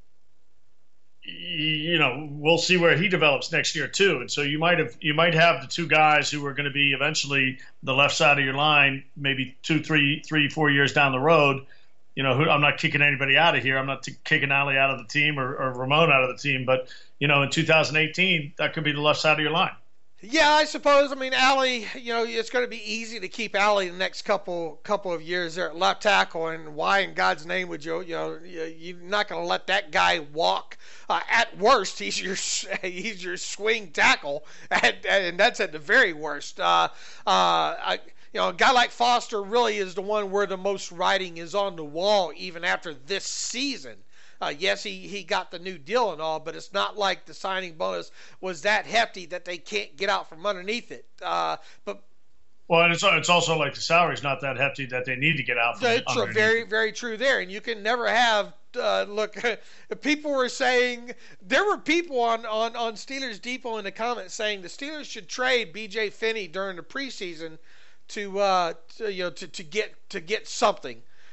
you know, we'll see where he develops next year too. And so you might have you might have the two guys who are going to be eventually the left side of your line, maybe two, three, three, four years down the road. You know, who, I'm not kicking anybody out of here. I'm not t- kicking Ali out of the team or, or Ramon out of the team. But you know, in two thousand eighteen, that could be the left side of your line. Yeah, I suppose. I mean, Ali, you know, it's going to be easy to keep Ali the next couple couple of years there at left tackle. And why in God's name would you, you know, you're not going to let that guy walk? Uh, at worst, he's your he's your swing tackle, at, and that's at the very worst. Uh, uh, I, you know, a guy like Foster really is the one where the most writing is on the wall, even after this season. Uh, yes, he, he got the new deal and all, but it's not like the signing bonus was that hefty that they can't get out from underneath it. Uh, but well, and it's it's also like the salary's not that hefty that they need to get out from it's underneath. Very, very true there. And you can never have uh, look. People were saying there were people on, on, on Steelers Depot in the comments saying the Steelers should trade B J Finney during the preseason to, uh, to you know to, to get to get something.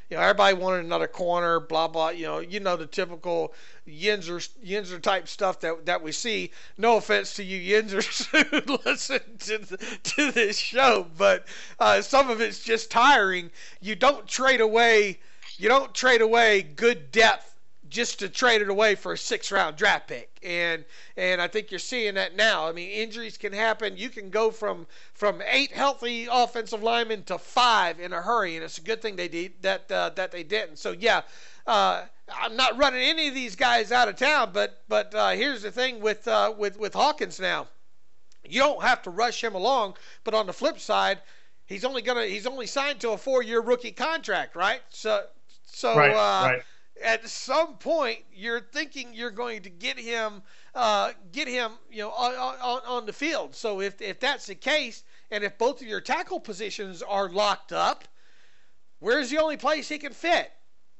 you know, everybody wanted another corner, blah, blah, you know, you know, the typical Yinzer, Yinzer type stuff that that we see. No offense to you Yinzers who listen to, the, to this show, but uh, some of it's just tiring. You don't trade away, you don't trade away good depth just to trade it away for a six-round draft pick. And and I think you're seeing that now. I mean, injuries can happen. You can go from from eight healthy offensive linemen to five in a hurry, and it's a good thing they did that uh, that they didn't. So yeah, uh, I'm not running any of these guys out of town, but but uh, here's the thing with uh, with with Hawkins now. You don't have to rush him along, but on the flip side, he's only gonna he's only signed to a four-year rookie contract, right? So so right, uh, right. At some point, you're thinking you're going to get him, uh, get him, you know, on, on, on the field. So if if that's the case, and if both of your tackle positions are locked up, where's the only place he can fit?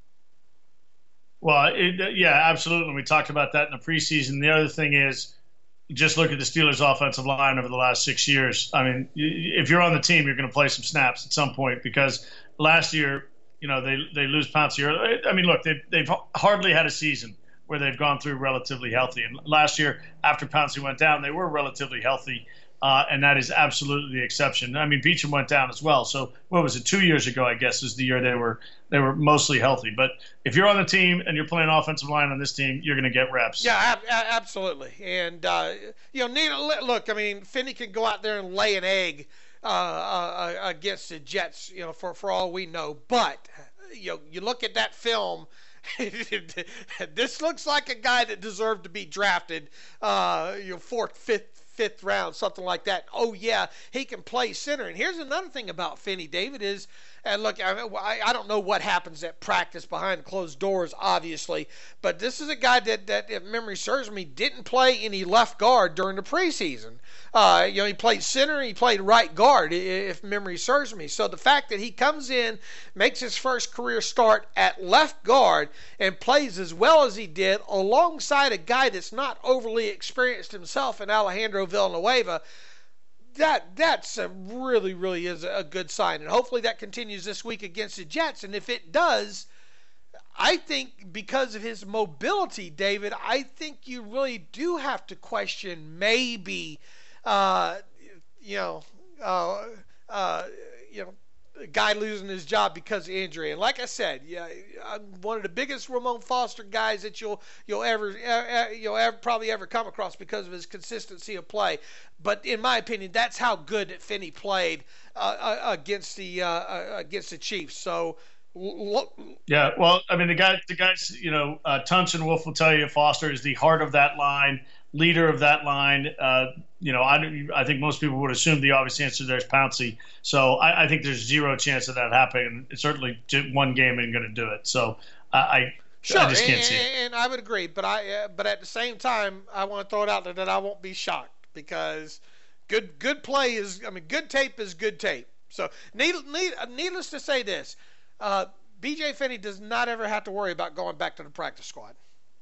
Well, it, yeah, absolutely. We talked about that in the preseason. The other thing is, just look at the Steelers' offensive line over the last six years. I mean, if you're on the team, you're going to play some snaps at some point because last year, you know, they they lose Pouncey. I mean, look, they've, they've hardly had a season where they've gone through relatively healthy. And last year, after Pouncey went down, they were relatively healthy, uh, and that is absolutely the exception. I mean, Beachum went down as well. So what was it, two years ago, I guess, is the year they were they were mostly healthy. But if you're on the team and you're playing offensive line on this team, you're going to get reps. Yeah, ab- absolutely. And, uh, you know, need, look, I mean, Finney can go out there and lay an egg Uh, uh, against the Jets, you know, for, for all we know. But, you know, you look at that film, this looks like a guy that deserved to be drafted, uh, you know, fourth, fifth, fifth round, something like that. Oh, yeah, he can play center. And here's another thing about Finney, David, is, and look, I, I don't know what happens at practice behind closed doors, obviously, but this is a guy that, that if memory serves me, didn't play any left guard during the preseason. Uh, you know, he played center and he played right guard, if memory serves me. So the fact that he comes in, makes his first career start at left guard, and plays as well as he did alongside a guy that's not overly experienced himself in Alejandro Villanueva, that that's a really, really is a good sign. And hopefully that continues this week against the Jets. And if it does, I think because of his mobility, David, I think you really do have to question maybe, uh, you know, uh, uh, you know, a guy losing his job because of injury. And like I said, yeah, I'm one of the biggest Ramon Foster guys that you'll you'll ever you'll ever probably ever come across because of his consistency of play. But in my opinion, that's how good that Finney played uh, against the uh, against the Chiefs. So. Look. Yeah, well, I mean, the guy, the guys, you know, uh, Tunch and Wolf will tell you Foster is the heart of that line, leader of that line. Uh, you know, I, I think most people would assume the obvious answer there is Pouncey. So I, I think there's zero chance of that happening. It's certainly one game ain't going to do it. So uh, I, sure, I just can't and, see it. And I would agree, but I, uh, but at the same time, I want to throw it out there that I won't be shocked because good, good play is, I mean, good tape is good tape. So need, need, needless to say this. Uh, B J Finney does not ever have to worry about going back to the practice squad.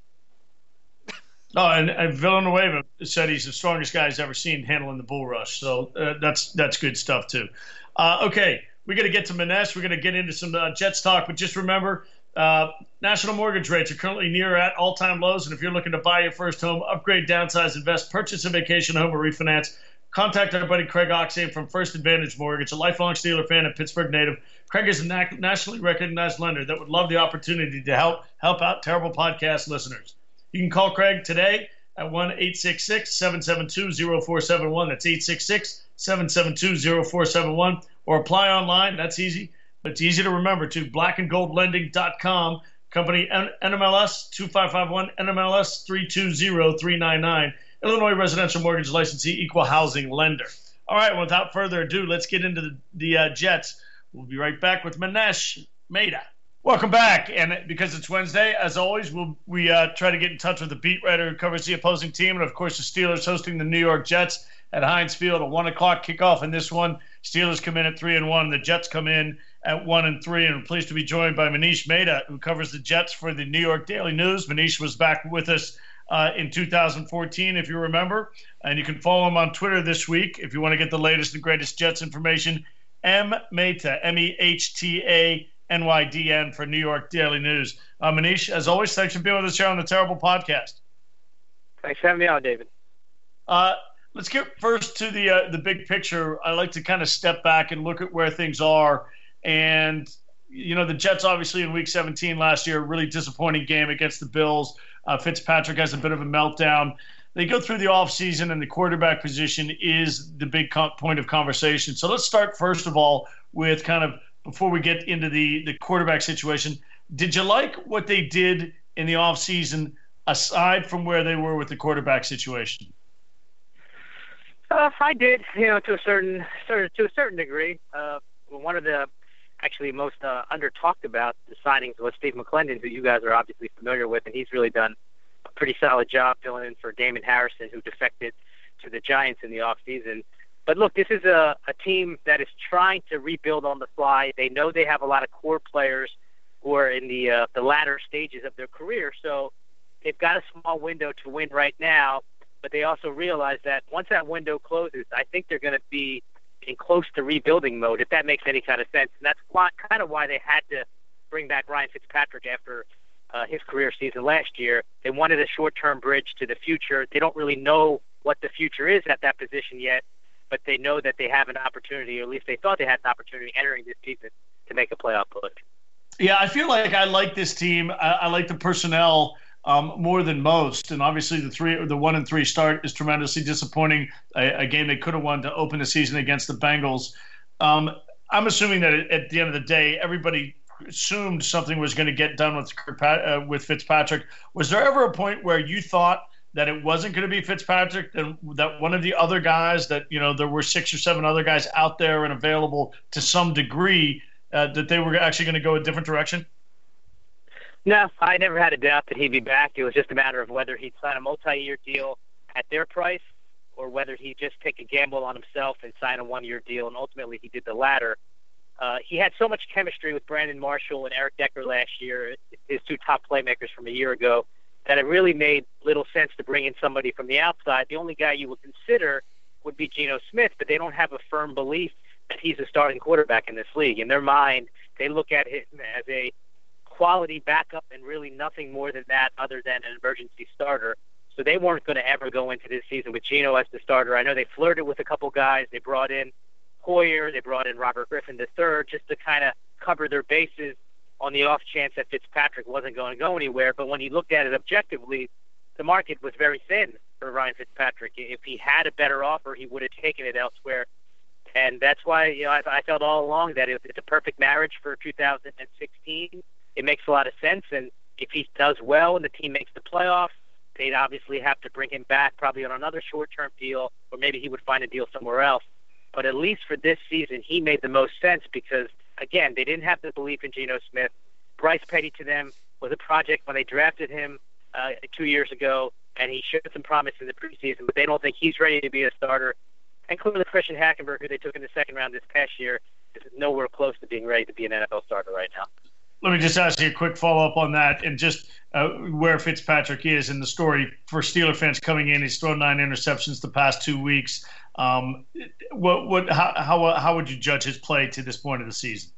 Oh, and, and Villanueva said he's the strongest guy he's ever seen handling the bull rush. So uh, that's that's good stuff, too. Uh, okay, we got to get to Manesh. We're going to get into some uh, Jets talk. But just remember, uh, national mortgage rates are currently near at all-time lows. And if you're looking to buy your first home, upgrade, downsize, invest, purchase a vacation home, or refinance, contact our buddy Craig Oxane from First Advantage Mortgage, a lifelong Steeler fan and Pittsburgh native. Craig is a na- nationally recognized lender that would love the opportunity to help help out terrible podcast listeners. You can call Craig today at one eight six six, seven seven two, zero four seven one. That's eight six six, seven seven two, zero four seven one. Or apply online. That's easy. But it's easy to remember, too. black and gold lending dot com. Company N M L S two five five one, N M L S three two zero three nine nine. Illinois Residential Mortgage Licensee, Equal Housing Lender. All right, without further ado, let's get into the, the uh, Jets. We'll be right back with Manesh Mehta. Welcome back. And because it's Wednesday, as always, we'll, we uh, try to get in touch with the beat writer who covers the opposing team. And, of course, the Steelers hosting the New York Jets at Heinz Field, a one o'clock kickoff in this one. Steelers come in at three and one. The Jets come in at one and three. And I'm pleased to be joined by Manesh Mehta, who covers the Jets for the New York Daily News. Manesh was back with us Uh, in two thousand fourteen, if you remember. And you can follow him on Twitter this week if you want to get the latest and greatest Jets information. M. Mehta, M E H T A N Y D N for New York Daily News. Uh, Manish, as always, thanks for being with us here on the Terrible Podcast. Thanks for having me on, David. Uh, let's get first to the uh, the big picture. I like to kind of step back and look at where things are. And, you know, the Jets obviously in Week seventeen last year, really disappointing game against the Bills. Uh, Fitzpatrick has a bit of a meltdown. They go through the offseason, and the quarterback position is the big co- point of conversation. So let's start, first of all, with kind of, before we get into the, the quarterback situation, did you like what they did in the offseason aside from where they were with the quarterback situation? Uh, I did, you know, to a certain, certain to a certain degree. Uh, one of the actually most uh, under talked about the signings was Steve McClendon, who you guys are obviously familiar with, and he's really done a pretty solid job filling in for Damon Harrison, who defected to the Giants in the offseason. But look, this is a, a team that is trying to rebuild on the fly. They know they have a lot of core players who are in the uh, the latter stages of their career, so they've got a small window to win right now. But they also realize that once that window closes, I think they're going to be in close to rebuilding mode, if that makes any kind of sense. And that's why, kind of why they had to bring back Ryan Fitzpatrick after uh, his career season last year. They wanted a short-term bridge to the future. They don't really know what the future is at that position yet, but they know that they have an opportunity, or at least they thought they had an opportunity entering this season to make a playoff push. Yeah, I feel like I like this team. I, I like the personnel Um, more than most, and obviously the three, the one and three start is tremendously disappointing. A, a game they could have won to open the season against the Bengals. Um, I'm assuming that at the end of the day, everybody assumed something was going to get done with uh, with Fitzpatrick. Was there ever a point where you thought that it wasn't going to be Fitzpatrick, and that one of the other guys, that you know there were six or seven other guys out there and available to some degree, uh, that they were actually going to go a different direction? No, I never had a doubt that he'd be back. It was just a matter of whether he'd sign a multi-year deal at their price or whether he'd just take a gamble on himself and sign a one-year deal, and ultimately he did the latter. Uh, he had so much chemistry with Brandon Marshall and Eric Decker last year, his two top playmakers from a year ago, that it really made little sense to bring in somebody from the outside. The only guy you would consider would be Geno Smith, but they don't have a firm belief that he's a starting quarterback in this league. In their mind, they look at him as a quality backup and really nothing more than that other than an emergency starter. So they weren't going to ever go into this season with Geno as the starter. I know they flirted with a couple guys. They brought in Hoyer. They brought in Robert Griffin the third just to kind of cover their bases on the off chance that Fitzpatrick wasn't going to go anywhere. But when you looked at it objectively, the market was very thin for Ryan Fitzpatrick. If he had a better offer, he would have taken it elsewhere. And that's why, you know, I, I felt all along that it, it's a perfect marriage for two thousand sixteen. It makes a lot of sense, and if he does well and the team makes the playoffs, they'd obviously have to bring him back probably on another short-term deal, or maybe he would find a deal somewhere else. But at least for this season, he made the most sense because, again, they didn't have the belief in Geno Smith. Bryce Petty to them was a project when they drafted him uh, two years ago, and he showed some promise in the preseason, but they don't think he's ready to be a starter. And clearly Christian Hackenberg, who they took in the second round this past year, is nowhere close to being ready to be an N F L starter right now. Let me just ask you a quick follow-up on that, and just uh, where Fitzpatrick is in the story for Steeler fans coming in. He's thrown nine interceptions the past two weeks. Um, what, what, how, how, how would you judge his play to this point of the season?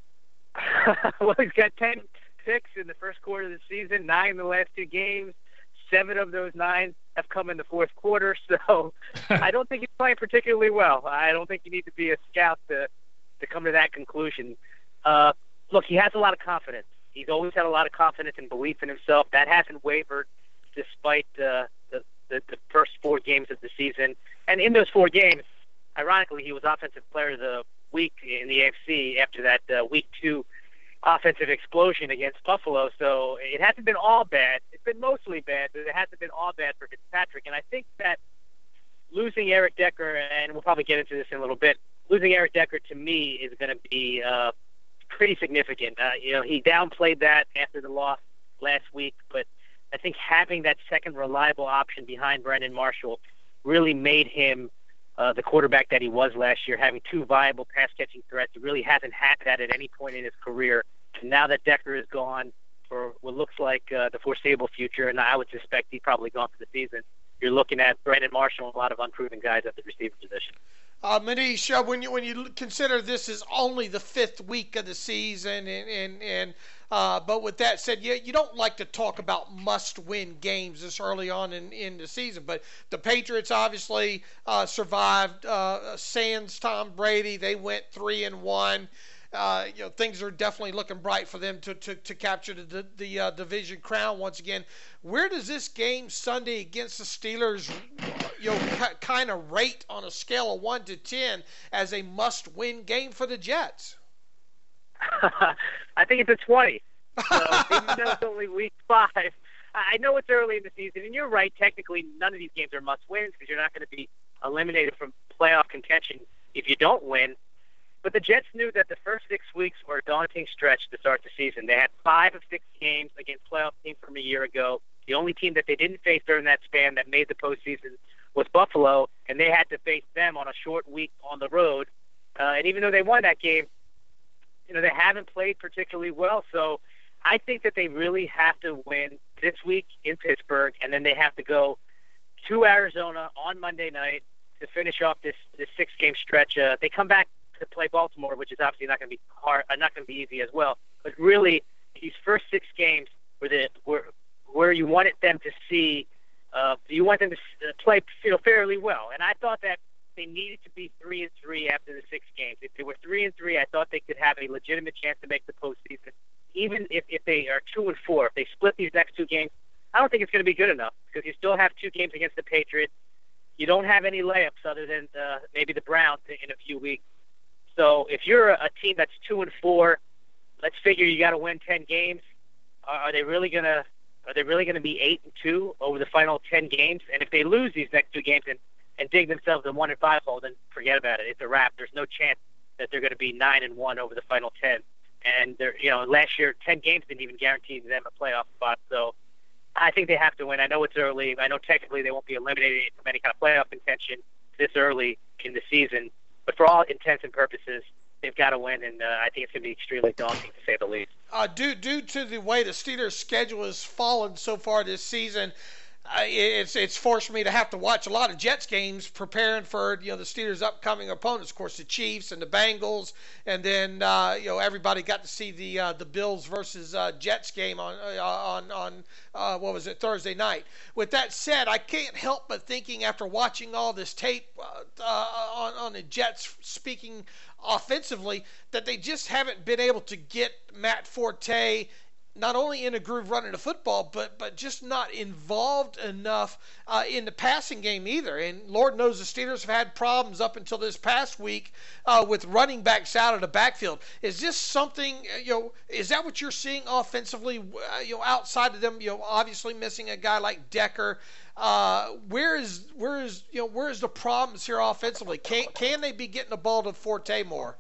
Well, he's got ten picks in the first quarter of the season, nine in the last two games. Seven of those nine have come in the fourth quarter, so I don't think he's playing particularly well. I don't think you need to be a scout to to come to that conclusion. Uh, Look, he has a lot of confidence. He's always had a lot of confidence and belief in himself. That hasn't wavered despite uh, the, the the first four games of the season. And in those four games, ironically, he was Offensive Player of the Week in the A F C after that uh, Week two offensive explosion against Buffalo. So it hasn't been all bad. It's been mostly bad, but it hasn't been all bad for Fitzpatrick. And I think that losing Eric Decker, and we'll probably get into this in a little bit, losing Eric Decker to me is going to be uh, – pretty significant. Uh, you know, he downplayed that after the loss last week, but I think having that second reliable option behind Brandon Marshall really made him uh, the quarterback that he was last year, having two viable pass-catching threats. He really hasn't had that at any point in his career. And now that Decker is gone for what looks like uh, the foreseeable future, and I would suspect he's probably gone for the season, you're looking at Brandon Marshall and a lot of unproven guys at the receiver position. Uh, Manish, uh, when you when you consider this is only the fifth week of the season, and and, and uh, but with that said, you, you don't like to talk about must-win games this early on in, in the season. But the Patriots obviously uh, survived uh, sans Tom Brady. They went three and one. Uh, you know, things are definitely looking bright for them to to, to capture the the uh, division crown once again. Where does this game Sunday against the Steelers, you know, k- kind of rate on a scale of one to ten as a must-win game for the Jets? I think it's a twenty. So even though it's only week five, I know it's early in the season, and you're right. Technically, none of these games are must-wins because you're not going to be eliminated from playoff contention if you don't win. But the Jets knew that the first six weeks were a daunting stretch to start the season. They had five of six games against playoff teams from a year ago. The only team that they didn't face during that span that made the postseason was Buffalo, and they had to face them on a short week on the road. Uh, and even though they won that game, you know, they haven't played particularly well. So I think that they really have to win this week in Pittsburgh, and then they have to go to Arizona on Monday night to finish off this, this six-game stretch. Uh, they come back to play Baltimore, which is obviously not going to be hard, uh, not going to be easy as well. But really, these first six games were the were where you wanted them to see, uh, you want them to play, you know, fairly well. And I thought that they needed to be three and three after the six games. If they were three and three, I thought they could have a legitimate chance to make the postseason. Even if, if they are two and four, if they split these next two games, I don't think it's going to be good enough because you still have two games against the Patriots. You don't have any layups other than uh, maybe the Browns in a few weeks. So if you're a team that's two and four, let's figure you got to win ten games. Are, are they really gonna Are they really gonna be eight and two over the final ten games? And if they lose these next two games and, and dig themselves in one and five hole, then forget about it. It's a wrap. There's no chance that they're going to be nine and one over the final ten. And they're, you know, last year ten games didn't even guarantee them a playoff spot. So I think they have to win. I know it's early. I know technically they won't be eliminated from any kind of playoff contention this early in the season. But for all intents and purposes, they've got to win, and uh, I think it's going to be extremely daunting, to say the least. Uh, due, due to the way the Steelers' schedule has fallen so far this season, uh, it's it's forced me to have to watch a lot of Jets games preparing for, you know, the Steelers' upcoming opponents. Of course, the Chiefs and the Bengals, and then uh, you know, everybody got to see the uh, the Bills versus uh, Jets game on uh, on on uh, what was it, Thursday night. With that said, I can't help but thinking after watching all this tape uh, uh, on on the Jets, speaking offensively, that they just haven't been able to get Matt Forte not only in a groove running the football, but but just not involved enough uh, in the passing game either. And Lord knows the Steelers have had problems up until this past week uh, with running backs out of the backfield. Is this something, you know, is that what you're seeing offensively, uh, you know, outside of them, you know, obviously missing a guy like Decker? Uh, where is, where is, you know, where is the problems here offensively? Can, can they be getting the ball to Forte more?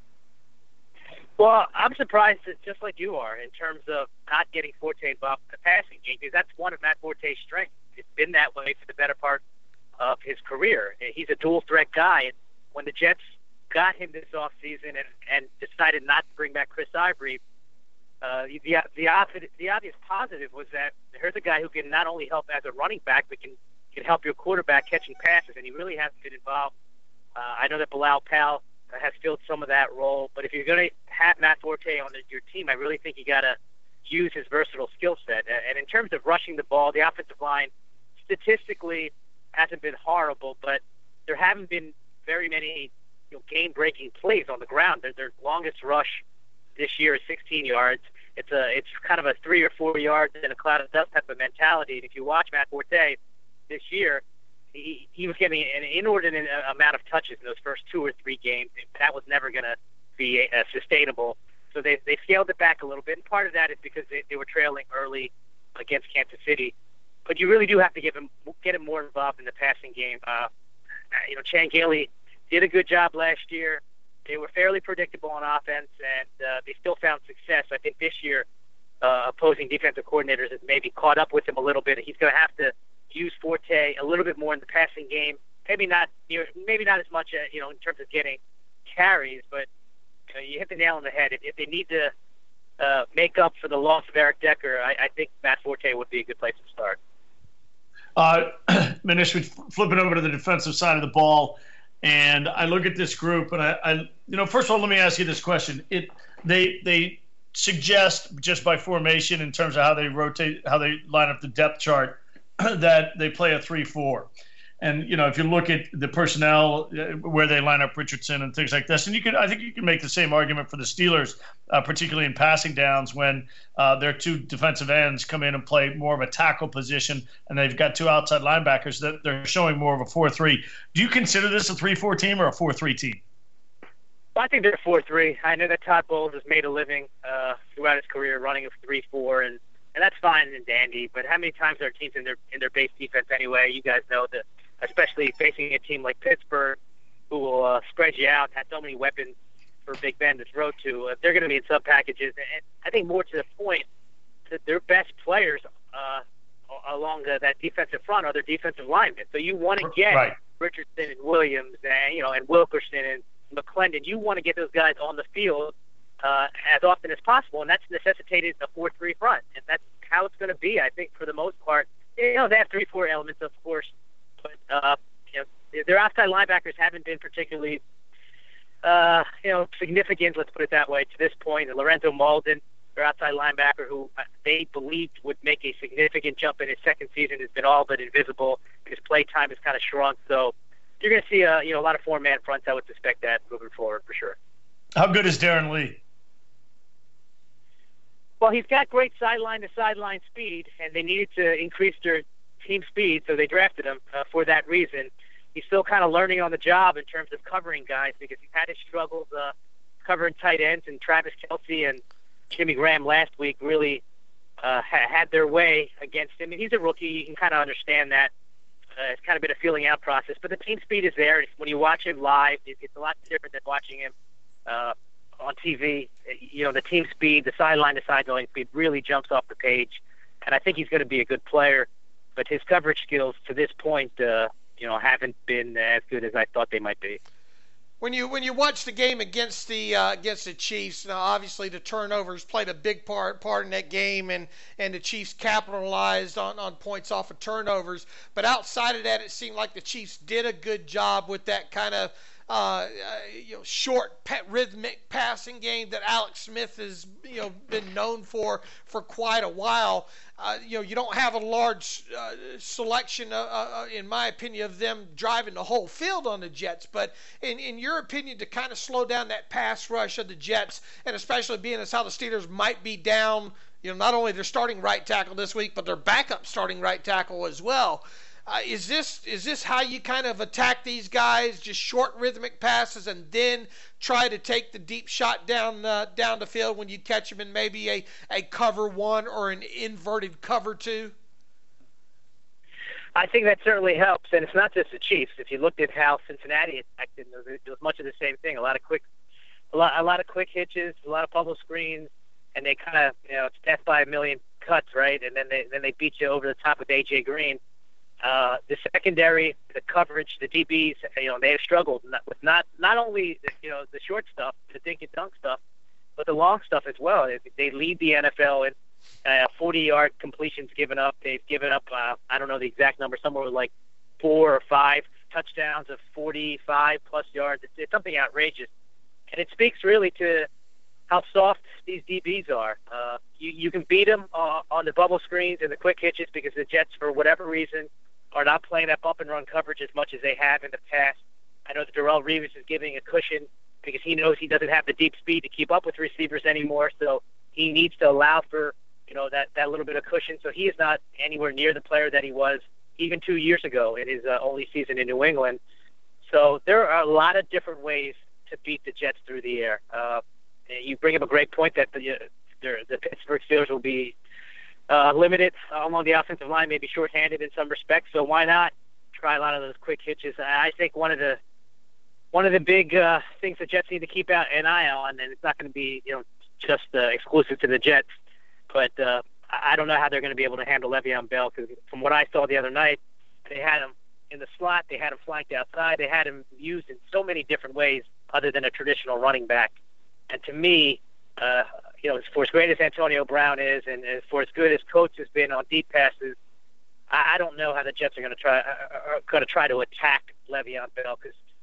Well, I'm surprised that just like you are in terms of not getting Forte involved in the passing game, because that's one of Matt Forte's strengths. It's been that way for the better part of his career. He's a dual-threat guy, and when the Jets got him this offseason and, and decided not to bring back Chris Ivory, uh, the, the, the, the obvious positive was that here's a guy who can not only help as a running back, but can, can help your quarterback catching passes, and he really hasn't been involved. Uh, I know that Bilal Powell has filled some of that role, but if you're going to have Matt Forte on the, your team, I really think you got to use his versatile skill set. And in terms of rushing the ball, the offensive line statistically hasn't been horrible, but there haven't been very many, you know, game-breaking plays on the ground. Their, their longest rush this year is sixteen yards. It's a it's kind of a three or four yards in a cloud of dust type of mentality. And if you watch Matt Forte this year, He, he was getting an inordinate amount of touches in those first two or three games. That was never going to be uh, sustainable. So they they scaled it back a little bit. And part of that is because they, they were trailing early against Kansas City. But you really do have to give him, get him more involved in the passing game. Uh, you know, Chan Gailey did a good job last year. They were fairly predictable on offense, and uh, they still found success. I think this year uh, opposing defensive coordinators have maybe caught up with him a little bit. He's going to have to use Forte a little bit more in the passing game. Maybe not, you know, maybe not as much, uh, you know, in terms of getting carries, but you know, you hit the nail on the head. If, if they need to uh, make up for the loss of Eric Decker, I, I think Matt Forte would be a good place to start. Uh, Manish, we flip it over to the defensive side of the ball. And I look at this group, and I, I, you know, first of all, let me ask you this question. It, they, they suggest just by formation in terms of how they rotate, how they line up the depth chart, that they play a three four. And, you know, if you look at the personnel, uh, where they line up Richardson and things like this, and you can, I think you can make the same argument for the Steelers, uh, particularly in passing downs when uh, their two defensive ends come in and play more of a tackle position, and they've got two outside linebackers that they're showing more of a four three. Do you consider this a three four team or a four three team? Well, I think they're four three. I know that Todd Bowles has made a living uh, throughout his career running a three four, and, and that's fine and dandy. But how many times are teams in their in their base defense anyway? You guys know that. Especially facing a team like Pittsburgh, who will uh, spread you out, have so many weapons for Big Ben to throw to. Uh, they're going to be in sub packages, and I think more to the point, that their best players uh, along the, that defensive front are their defensive linemen. So you want to get right. Richardson and Williams, and you know, and Wilkerson and McClendon. You want to get those guys on the field uh, as often as possible, and that's necessitated a four three front, and that's how it's going to be. I think for the most part, you know, they have three four elements, of course. But uh, you know, their outside linebackers haven't been particularly, uh, you know, significant. Let's put it that way. To this point, and Lorenzo Malden, their outside linebacker, who they believed would make a significant jump in his second season, has been all but invisible. His play time has kind of shrunk. So you're going to see, a, you know, a lot of four-man fronts. I would suspect that moving forward for sure. How good is Darren Lee? Well, he's got great sideline-to-sideline speed, and they needed to increase their team speed, so they drafted him uh, for that reason. He's still kind of learning on the job in terms of covering guys because he's had his struggles uh, covering tight ends, and Travis Kelce and Jimmy Graham last week really uh, ha- had their way against him. And he's a rookie. You can kind of understand that. Uh, it's kind of been a feeling out process, but the team speed is there. It's, when you watch him live, it, it's a lot different than watching him uh, on T V. You know, the team speed, the sideline-to-sideline speed really jumps off the page, and I think he's going to be a good player. But his coverage skills to this point, uh, you know, haven't been as good as I thought they might be. When you when you watch the game against the uh, against the Chiefs, now obviously the turnovers played a big part part in that game, and, and the Chiefs capitalized on, on points off of turnovers. But outside of that, it seemed like the Chiefs did a good job with that kind of uh, uh, you know short pet, rhythmic passing game that Alex Smith has you know been known for for quite a while. Uh, you know, you don't have a large uh, selection, uh, uh, in my opinion, of them driving the whole field on the Jets. But in, in your opinion, to kind of slow down that pass rush of the Jets, and especially being as how the Steelers might be down, you know, not only their starting right tackle this week, but their backup starting right tackle as well. Uh, is this is this how you kind of attack these guys? Just short rhythmic passes, and then try to take the deep shot down uh, down the field when you catch them in maybe a, a cover one or an inverted cover two? I think that certainly helps, and it's not just the Chiefs. If you looked at how Cincinnati attacked it, it was much of the same thing. A lot of quick, a lot, a lot of quick hitches, a lot of bubble screens, and they kind of, you know, it's death by a million cuts, right? And then they then they beat you over the top with A J Green. Uh, the secondary, the coverage, the D Bs, you know, they have struggled with not not only you know the short stuff, the dink and dunk stuff, but the long stuff as well. They, they lead the N F L in uh, forty-yard completions given up. They've given up, uh, I don't know the exact number, somewhere like four or five touchdowns of forty-five plus yards. It's, it's something outrageous, and it speaks really to how soft these D Bs are. Uh, you you can beat them uh, on the bubble screens and the quick hitches because the Jets, for whatever reason, are not playing that bump and run coverage as much as they have in the past. I know that Darrelle Revis is giving a cushion because he knows he doesn't have the deep speed to keep up with receivers anymore, so he needs to allow for you know that, that little bit of cushion. So he is not anywhere near the player that he was even two years ago in his uh, only season in New England. So there are a lot of different ways to beat the Jets through the air. Uh, you bring up a great point that the, the, the Pittsburgh Steelers will be Uh, limited along the offensive line, maybe shorthanded in some respects. So why not try a lot of those quick hitches? I think one of the one of the big uh, things the Jets need to keep out an eye on, and it's not going to be you know just uh, exclusive to the Jets, but uh, I don't know how they're going to be able to handle Le'Veon Bell because from what I saw the other night, they had him in the slot, they had him flanked outside, they had him used in so many different ways other than a traditional running back. And to me, uh, you know, for as great as Antonio Brown is, and as for as good as Coach has been on deep passes, I, I don't know how the Jets are going to try uh, are going to try to attack Le'Veon Bell because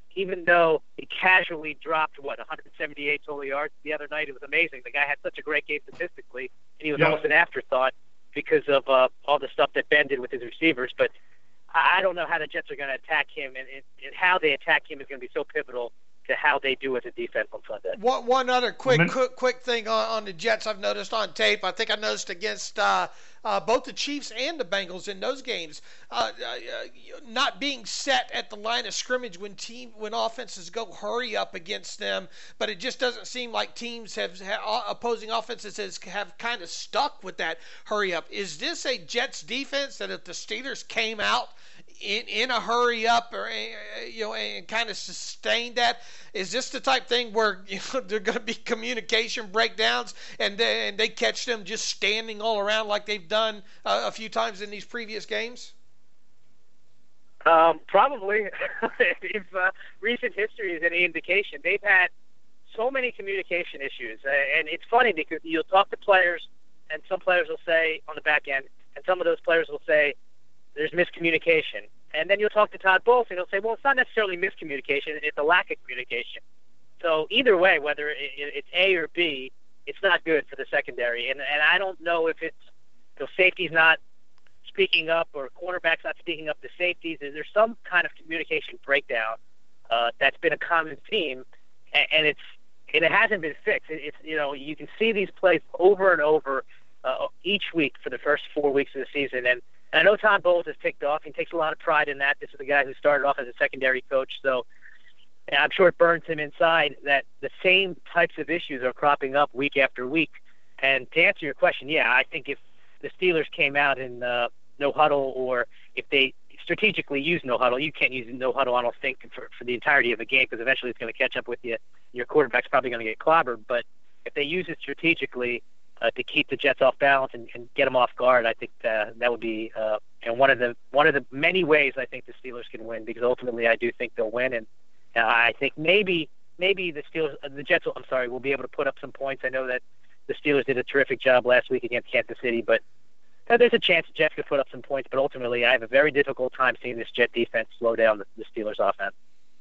even though he casually dropped, what, one hundred seventy-eight total yards the other night. It was amazing. The guy had such a great game statistically, and he was yep. almost an afterthought because of uh, all the stuff that Ben did with his receivers. But I don't know how the Jets are going to attack him, and, and, and how they attack him is going to be so pivotal to how they do as a defense on Sunday. One, one other quick, quick quick thing on, on the Jets I've noticed on tape. I think I noticed against uh, uh, both the Chiefs and the Bengals in those games, uh, uh, not being set at the line of scrimmage when team when offenses go hurry up against them. But it just doesn't seem like teams have, have opposing offenses has, have kind of stuck with that hurry up. Is this a Jets defense that if the Steelers came out in in a hurry up, or you know, and kind of sustain that? Is this the type thing where, you know, there are going to be communication breakdowns, and they, and they catch them just standing all around like they've done uh, a few times in these previous games? Um, probably. If uh, recent history is any indication, they've had so many communication issues, uh, and it's funny because you'll talk to players, and some players will say on the back end, and some of those players will say there's miscommunication. And then you'll talk to Todd Bowles, and he'll say, well, it's not necessarily miscommunication, it's a lack of communication. So either way, whether it's A or B, it's not good for the secondary. And and I don't know if it's, you know, safety's not speaking up or cornerback's not speaking up to safeties. There's some kind of communication breakdown uh, that's been a common theme, and, and it's and it hasn't been fixed. It's, you know, you can see these plays over and over uh, each week for the first four weeks of the season. And I know Todd Bowles has ticked off. He takes a lot of pride in that. This is the guy who started off as a secondary coach. So I'm sure it burns him inside that the same types of issues are cropping up week after week. And to answer your question, yeah, I think if the Steelers came out in uh, no huddle, or if they strategically use no huddle, you can't use no huddle, I don't think, for, for the entirety of the game, because eventually it's going to catch up with you. Your quarterback's probably going to get clobbered. But if they use it strategically, Uh, to keep the Jets off balance and, and get them off guard, I think uh, that would be uh, and one of the one of the many ways I think the Steelers can win, because ultimately I do think they'll win, and uh, I think maybe maybe the Steelers, uh, the Jets, will, I'm sorry, will be able to put up some points. I know that the Steelers did a terrific job last week against Kansas City, but uh, there's a chance the Jets could put up some points. But ultimately, I have a very difficult time seeing this Jet defense slow down the, the Steelers' offense.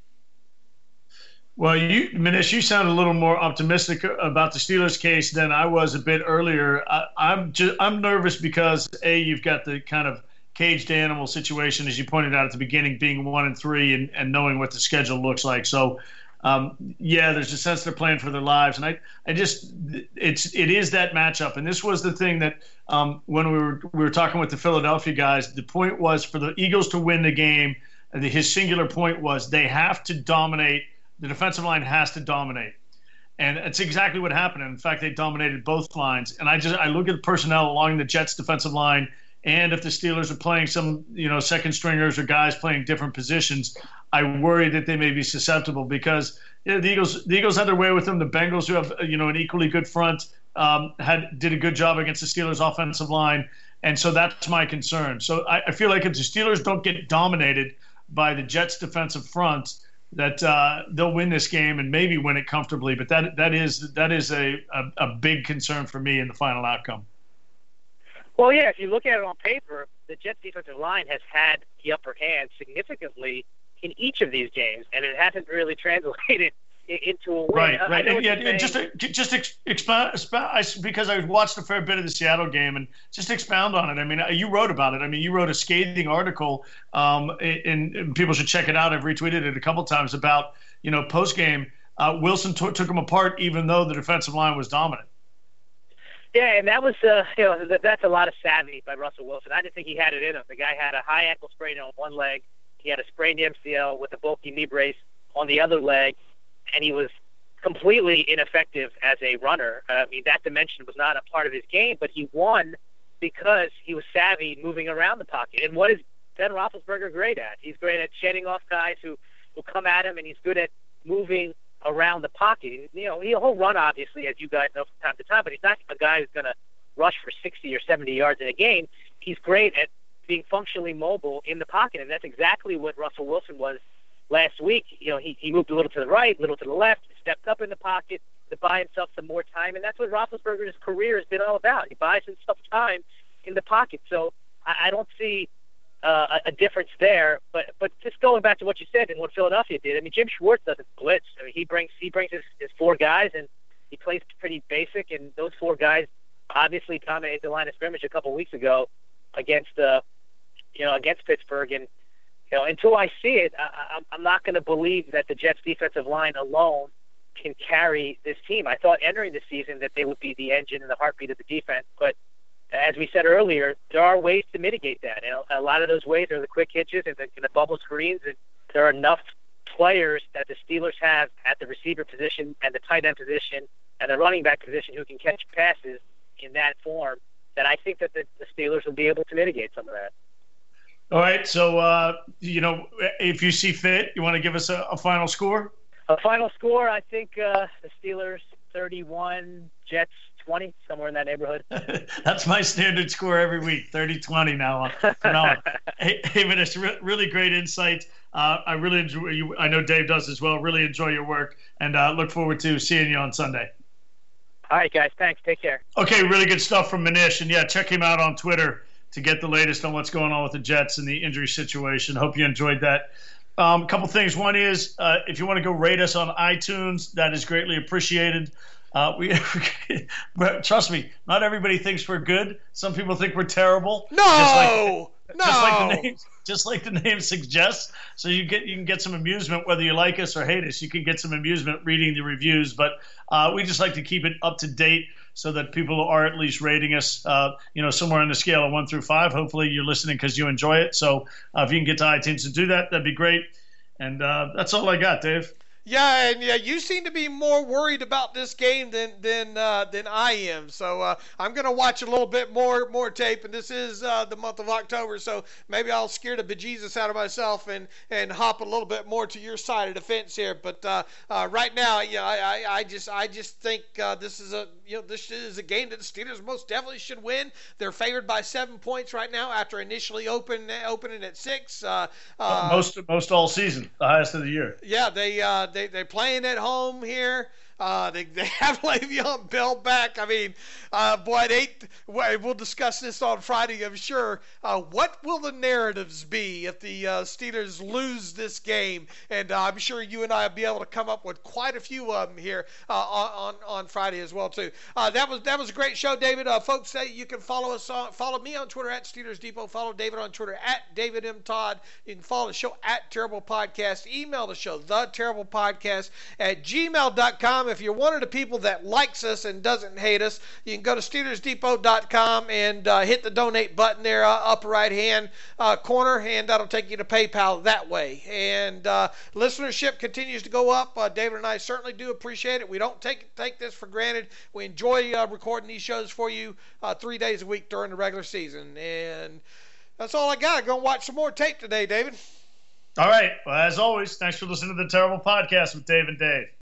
Well, you, Manish, you sound a little more optimistic about the Steelers' case than I was a bit earlier. I, I'm just, I'm nervous because, A, you've got the kind of caged animal situation, as you pointed out at the beginning, being one and three and, and knowing what the schedule looks like. So, um, yeah, there's a sense they're playing for their lives. And I, I just it's it is that matchup. And this was the thing that um, when we were we were talking with the Philadelphia guys, the point was for the Eagles to win the game, the, his singular point was they have to dominate. The defensive line has to dominate. And it's exactly what happened. In fact, they dominated both lines. And I just I look at the personnel along the Jets defensive line, and if the Steelers are playing some, you know, second stringers or guys playing different positions, I worry that they may be susceptible, because you know, the Eagles the Eagles had their way with them. The Bengals, who have, you know, an equally good front, um, had did a good job against the Steelers offensive line. And so that's my concern. So I, I feel like if the Steelers don't get dominated by the Jets defensive front, that uh, they'll win this game and maybe win it comfortably. But that that is that is a, a, a big concern for me in the final outcome. Well, yeah, if you look at it on paper, the Jets defensive line has had the upper hand significantly in each of these games, and it hasn't really translated into a win. Right, right. And, yeah, and just to, just ex- expound, expound, because I watched a fair bit of the Seattle game, and just expound on it. I mean, you wrote about it. I mean, you wrote a scathing article, um, and, and people should check it out. I've retweeted it a couple times about, you know, post game, uh, Wilson t- took him apart, even though the defensive line was dominant. Yeah, and that was, uh, you know, that, that's a lot of savvy by Russell Wilson. I didn't think he had it in him. The guy had a high ankle sprain on one leg. He had a sprained M C L with a bulky knee brace on the other leg. And he was completely ineffective as a runner. Uh, I mean, that dimension was not a part of his game, but he won because he was savvy moving around the pocket. And what is Ben Roethlisberger great at? He's great at shedding off guys who will come at him, and he's good at moving around the pocket. You know, he'll run, obviously, as you guys know from time to time, but he's not a guy who's going to rush for sixty or seventy yards in a game. He's great at being functionally mobile in the pocket, and that's exactly what Russell Wilson was last week. You know, he, he moved a little to the right, a little to the left, stepped up in the pocket to buy himself some more time, and that's what Roethlisberger's career has been all about. He buys himself time in the pocket. So I, I don't see uh, a difference there. But but just going back to what you said and what Philadelphia did, I mean, Jim Schwartz doesn't blitz. I mean, he brings he brings his, his four guys, and he plays pretty basic. And those four guys obviously dominated the line of scrimmage a couple weeks ago against uh, you know against Pittsburgh. And you know, until I see it, I, I'm not going to believe that the Jets' defensive line alone can carry this team. I thought entering the season that they would be the engine and the heartbeat of the defense, but as we said earlier, there are ways to mitigate that. And a lot of those ways are the quick hitches and the, and the bubble screens. And there are enough players that the Steelers have at the receiver position and the tight end position and the running back position who can catch passes in that form that I think that the, the Steelers will be able to mitigate some of that. All right. So, uh, you know, if you see fit, you want to give us a, a final score? A final score, I think uh, the Steelers thirty-one, Jets twenty, somewhere in that neighborhood. That's my standard score every week, thirty twenty now on. From now on. Hey, hey, Manish, re- really great insight. Uh, I really enjoy you. I know Dave does as well. Really enjoy your work, and uh, look forward to seeing you on Sunday. All right, guys. Thanks. Take care. Okay, really good stuff from Manish. And, yeah, check him out on Twitter to get the latest on what's going on with the Jets and the injury situation. Hope you enjoyed that. Um, a couple things. One is uh, if you want to go rate us on iTunes, that is greatly appreciated. Uh, we trust me, not everybody thinks we're good. Some people think we're terrible. No, just like, no. Just like the name, just like the name suggests. So you get you can get some amusement whether you like us or hate us. You can get some amusement reading the reviews. But uh, we just like to keep it up to date so that people are at least rating us, uh, you know, somewhere on the scale of one through five. Hopefully you're listening because you enjoy it. So uh, if you can get to iTunes and do that, that'd be great. And uh, that's all I got, Dave. Yeah, and yeah, you seem to be more worried about this game than than uh, than I am. So uh, I'm going to watch a little bit more more tape, and this is uh, the month of October, so maybe I'll scare the bejesus out of myself and, and hop a little bit more to your side of the fence here. But uh, uh, right now, yeah, I, I, I just I just think uh, this is a you know this is a game that the Steelers most definitely should win. They're favored by seven points right now after initially open opening at six. Uh, uh, most most all season, the highest of the year. Yeah, they uh, they they're playing at home here. Uh, they they have Le'Veon Bell back. I mean, uh, boy, they, we'll discuss this on Friday, I'm sure. Uh, what will the narratives be if the uh, Steelers lose this game? And uh, I'm sure you and I will be able to come up with quite a few of them here uh, on, on on Friday as well too. Uh, that was that was a great show, David. Uh, folks, say you can follow us on follow me on Twitter at Steelers Depot. Follow David on Twitter at David M Todd. You can follow the show at Terrible Podcast. Email the show the Terrible Podcast at gmail dot com. If you're one of the people that likes us and doesn't hate us, you can go to Steelers Depot dot com and uh, hit the donate button there, uh, upper right hand uh, corner, and that'll take you to PayPal that way. And uh, listenership continues to go up. Uh, David and I certainly do appreciate it. We don't take take this for granted. We enjoy uh, recording these shows for you uh, three days a week during the regular season. And that's all I got. Go and watch some more tape today, David. All right. Well, as always, thanks for listening to the Terrible Podcast with Dave and Dave.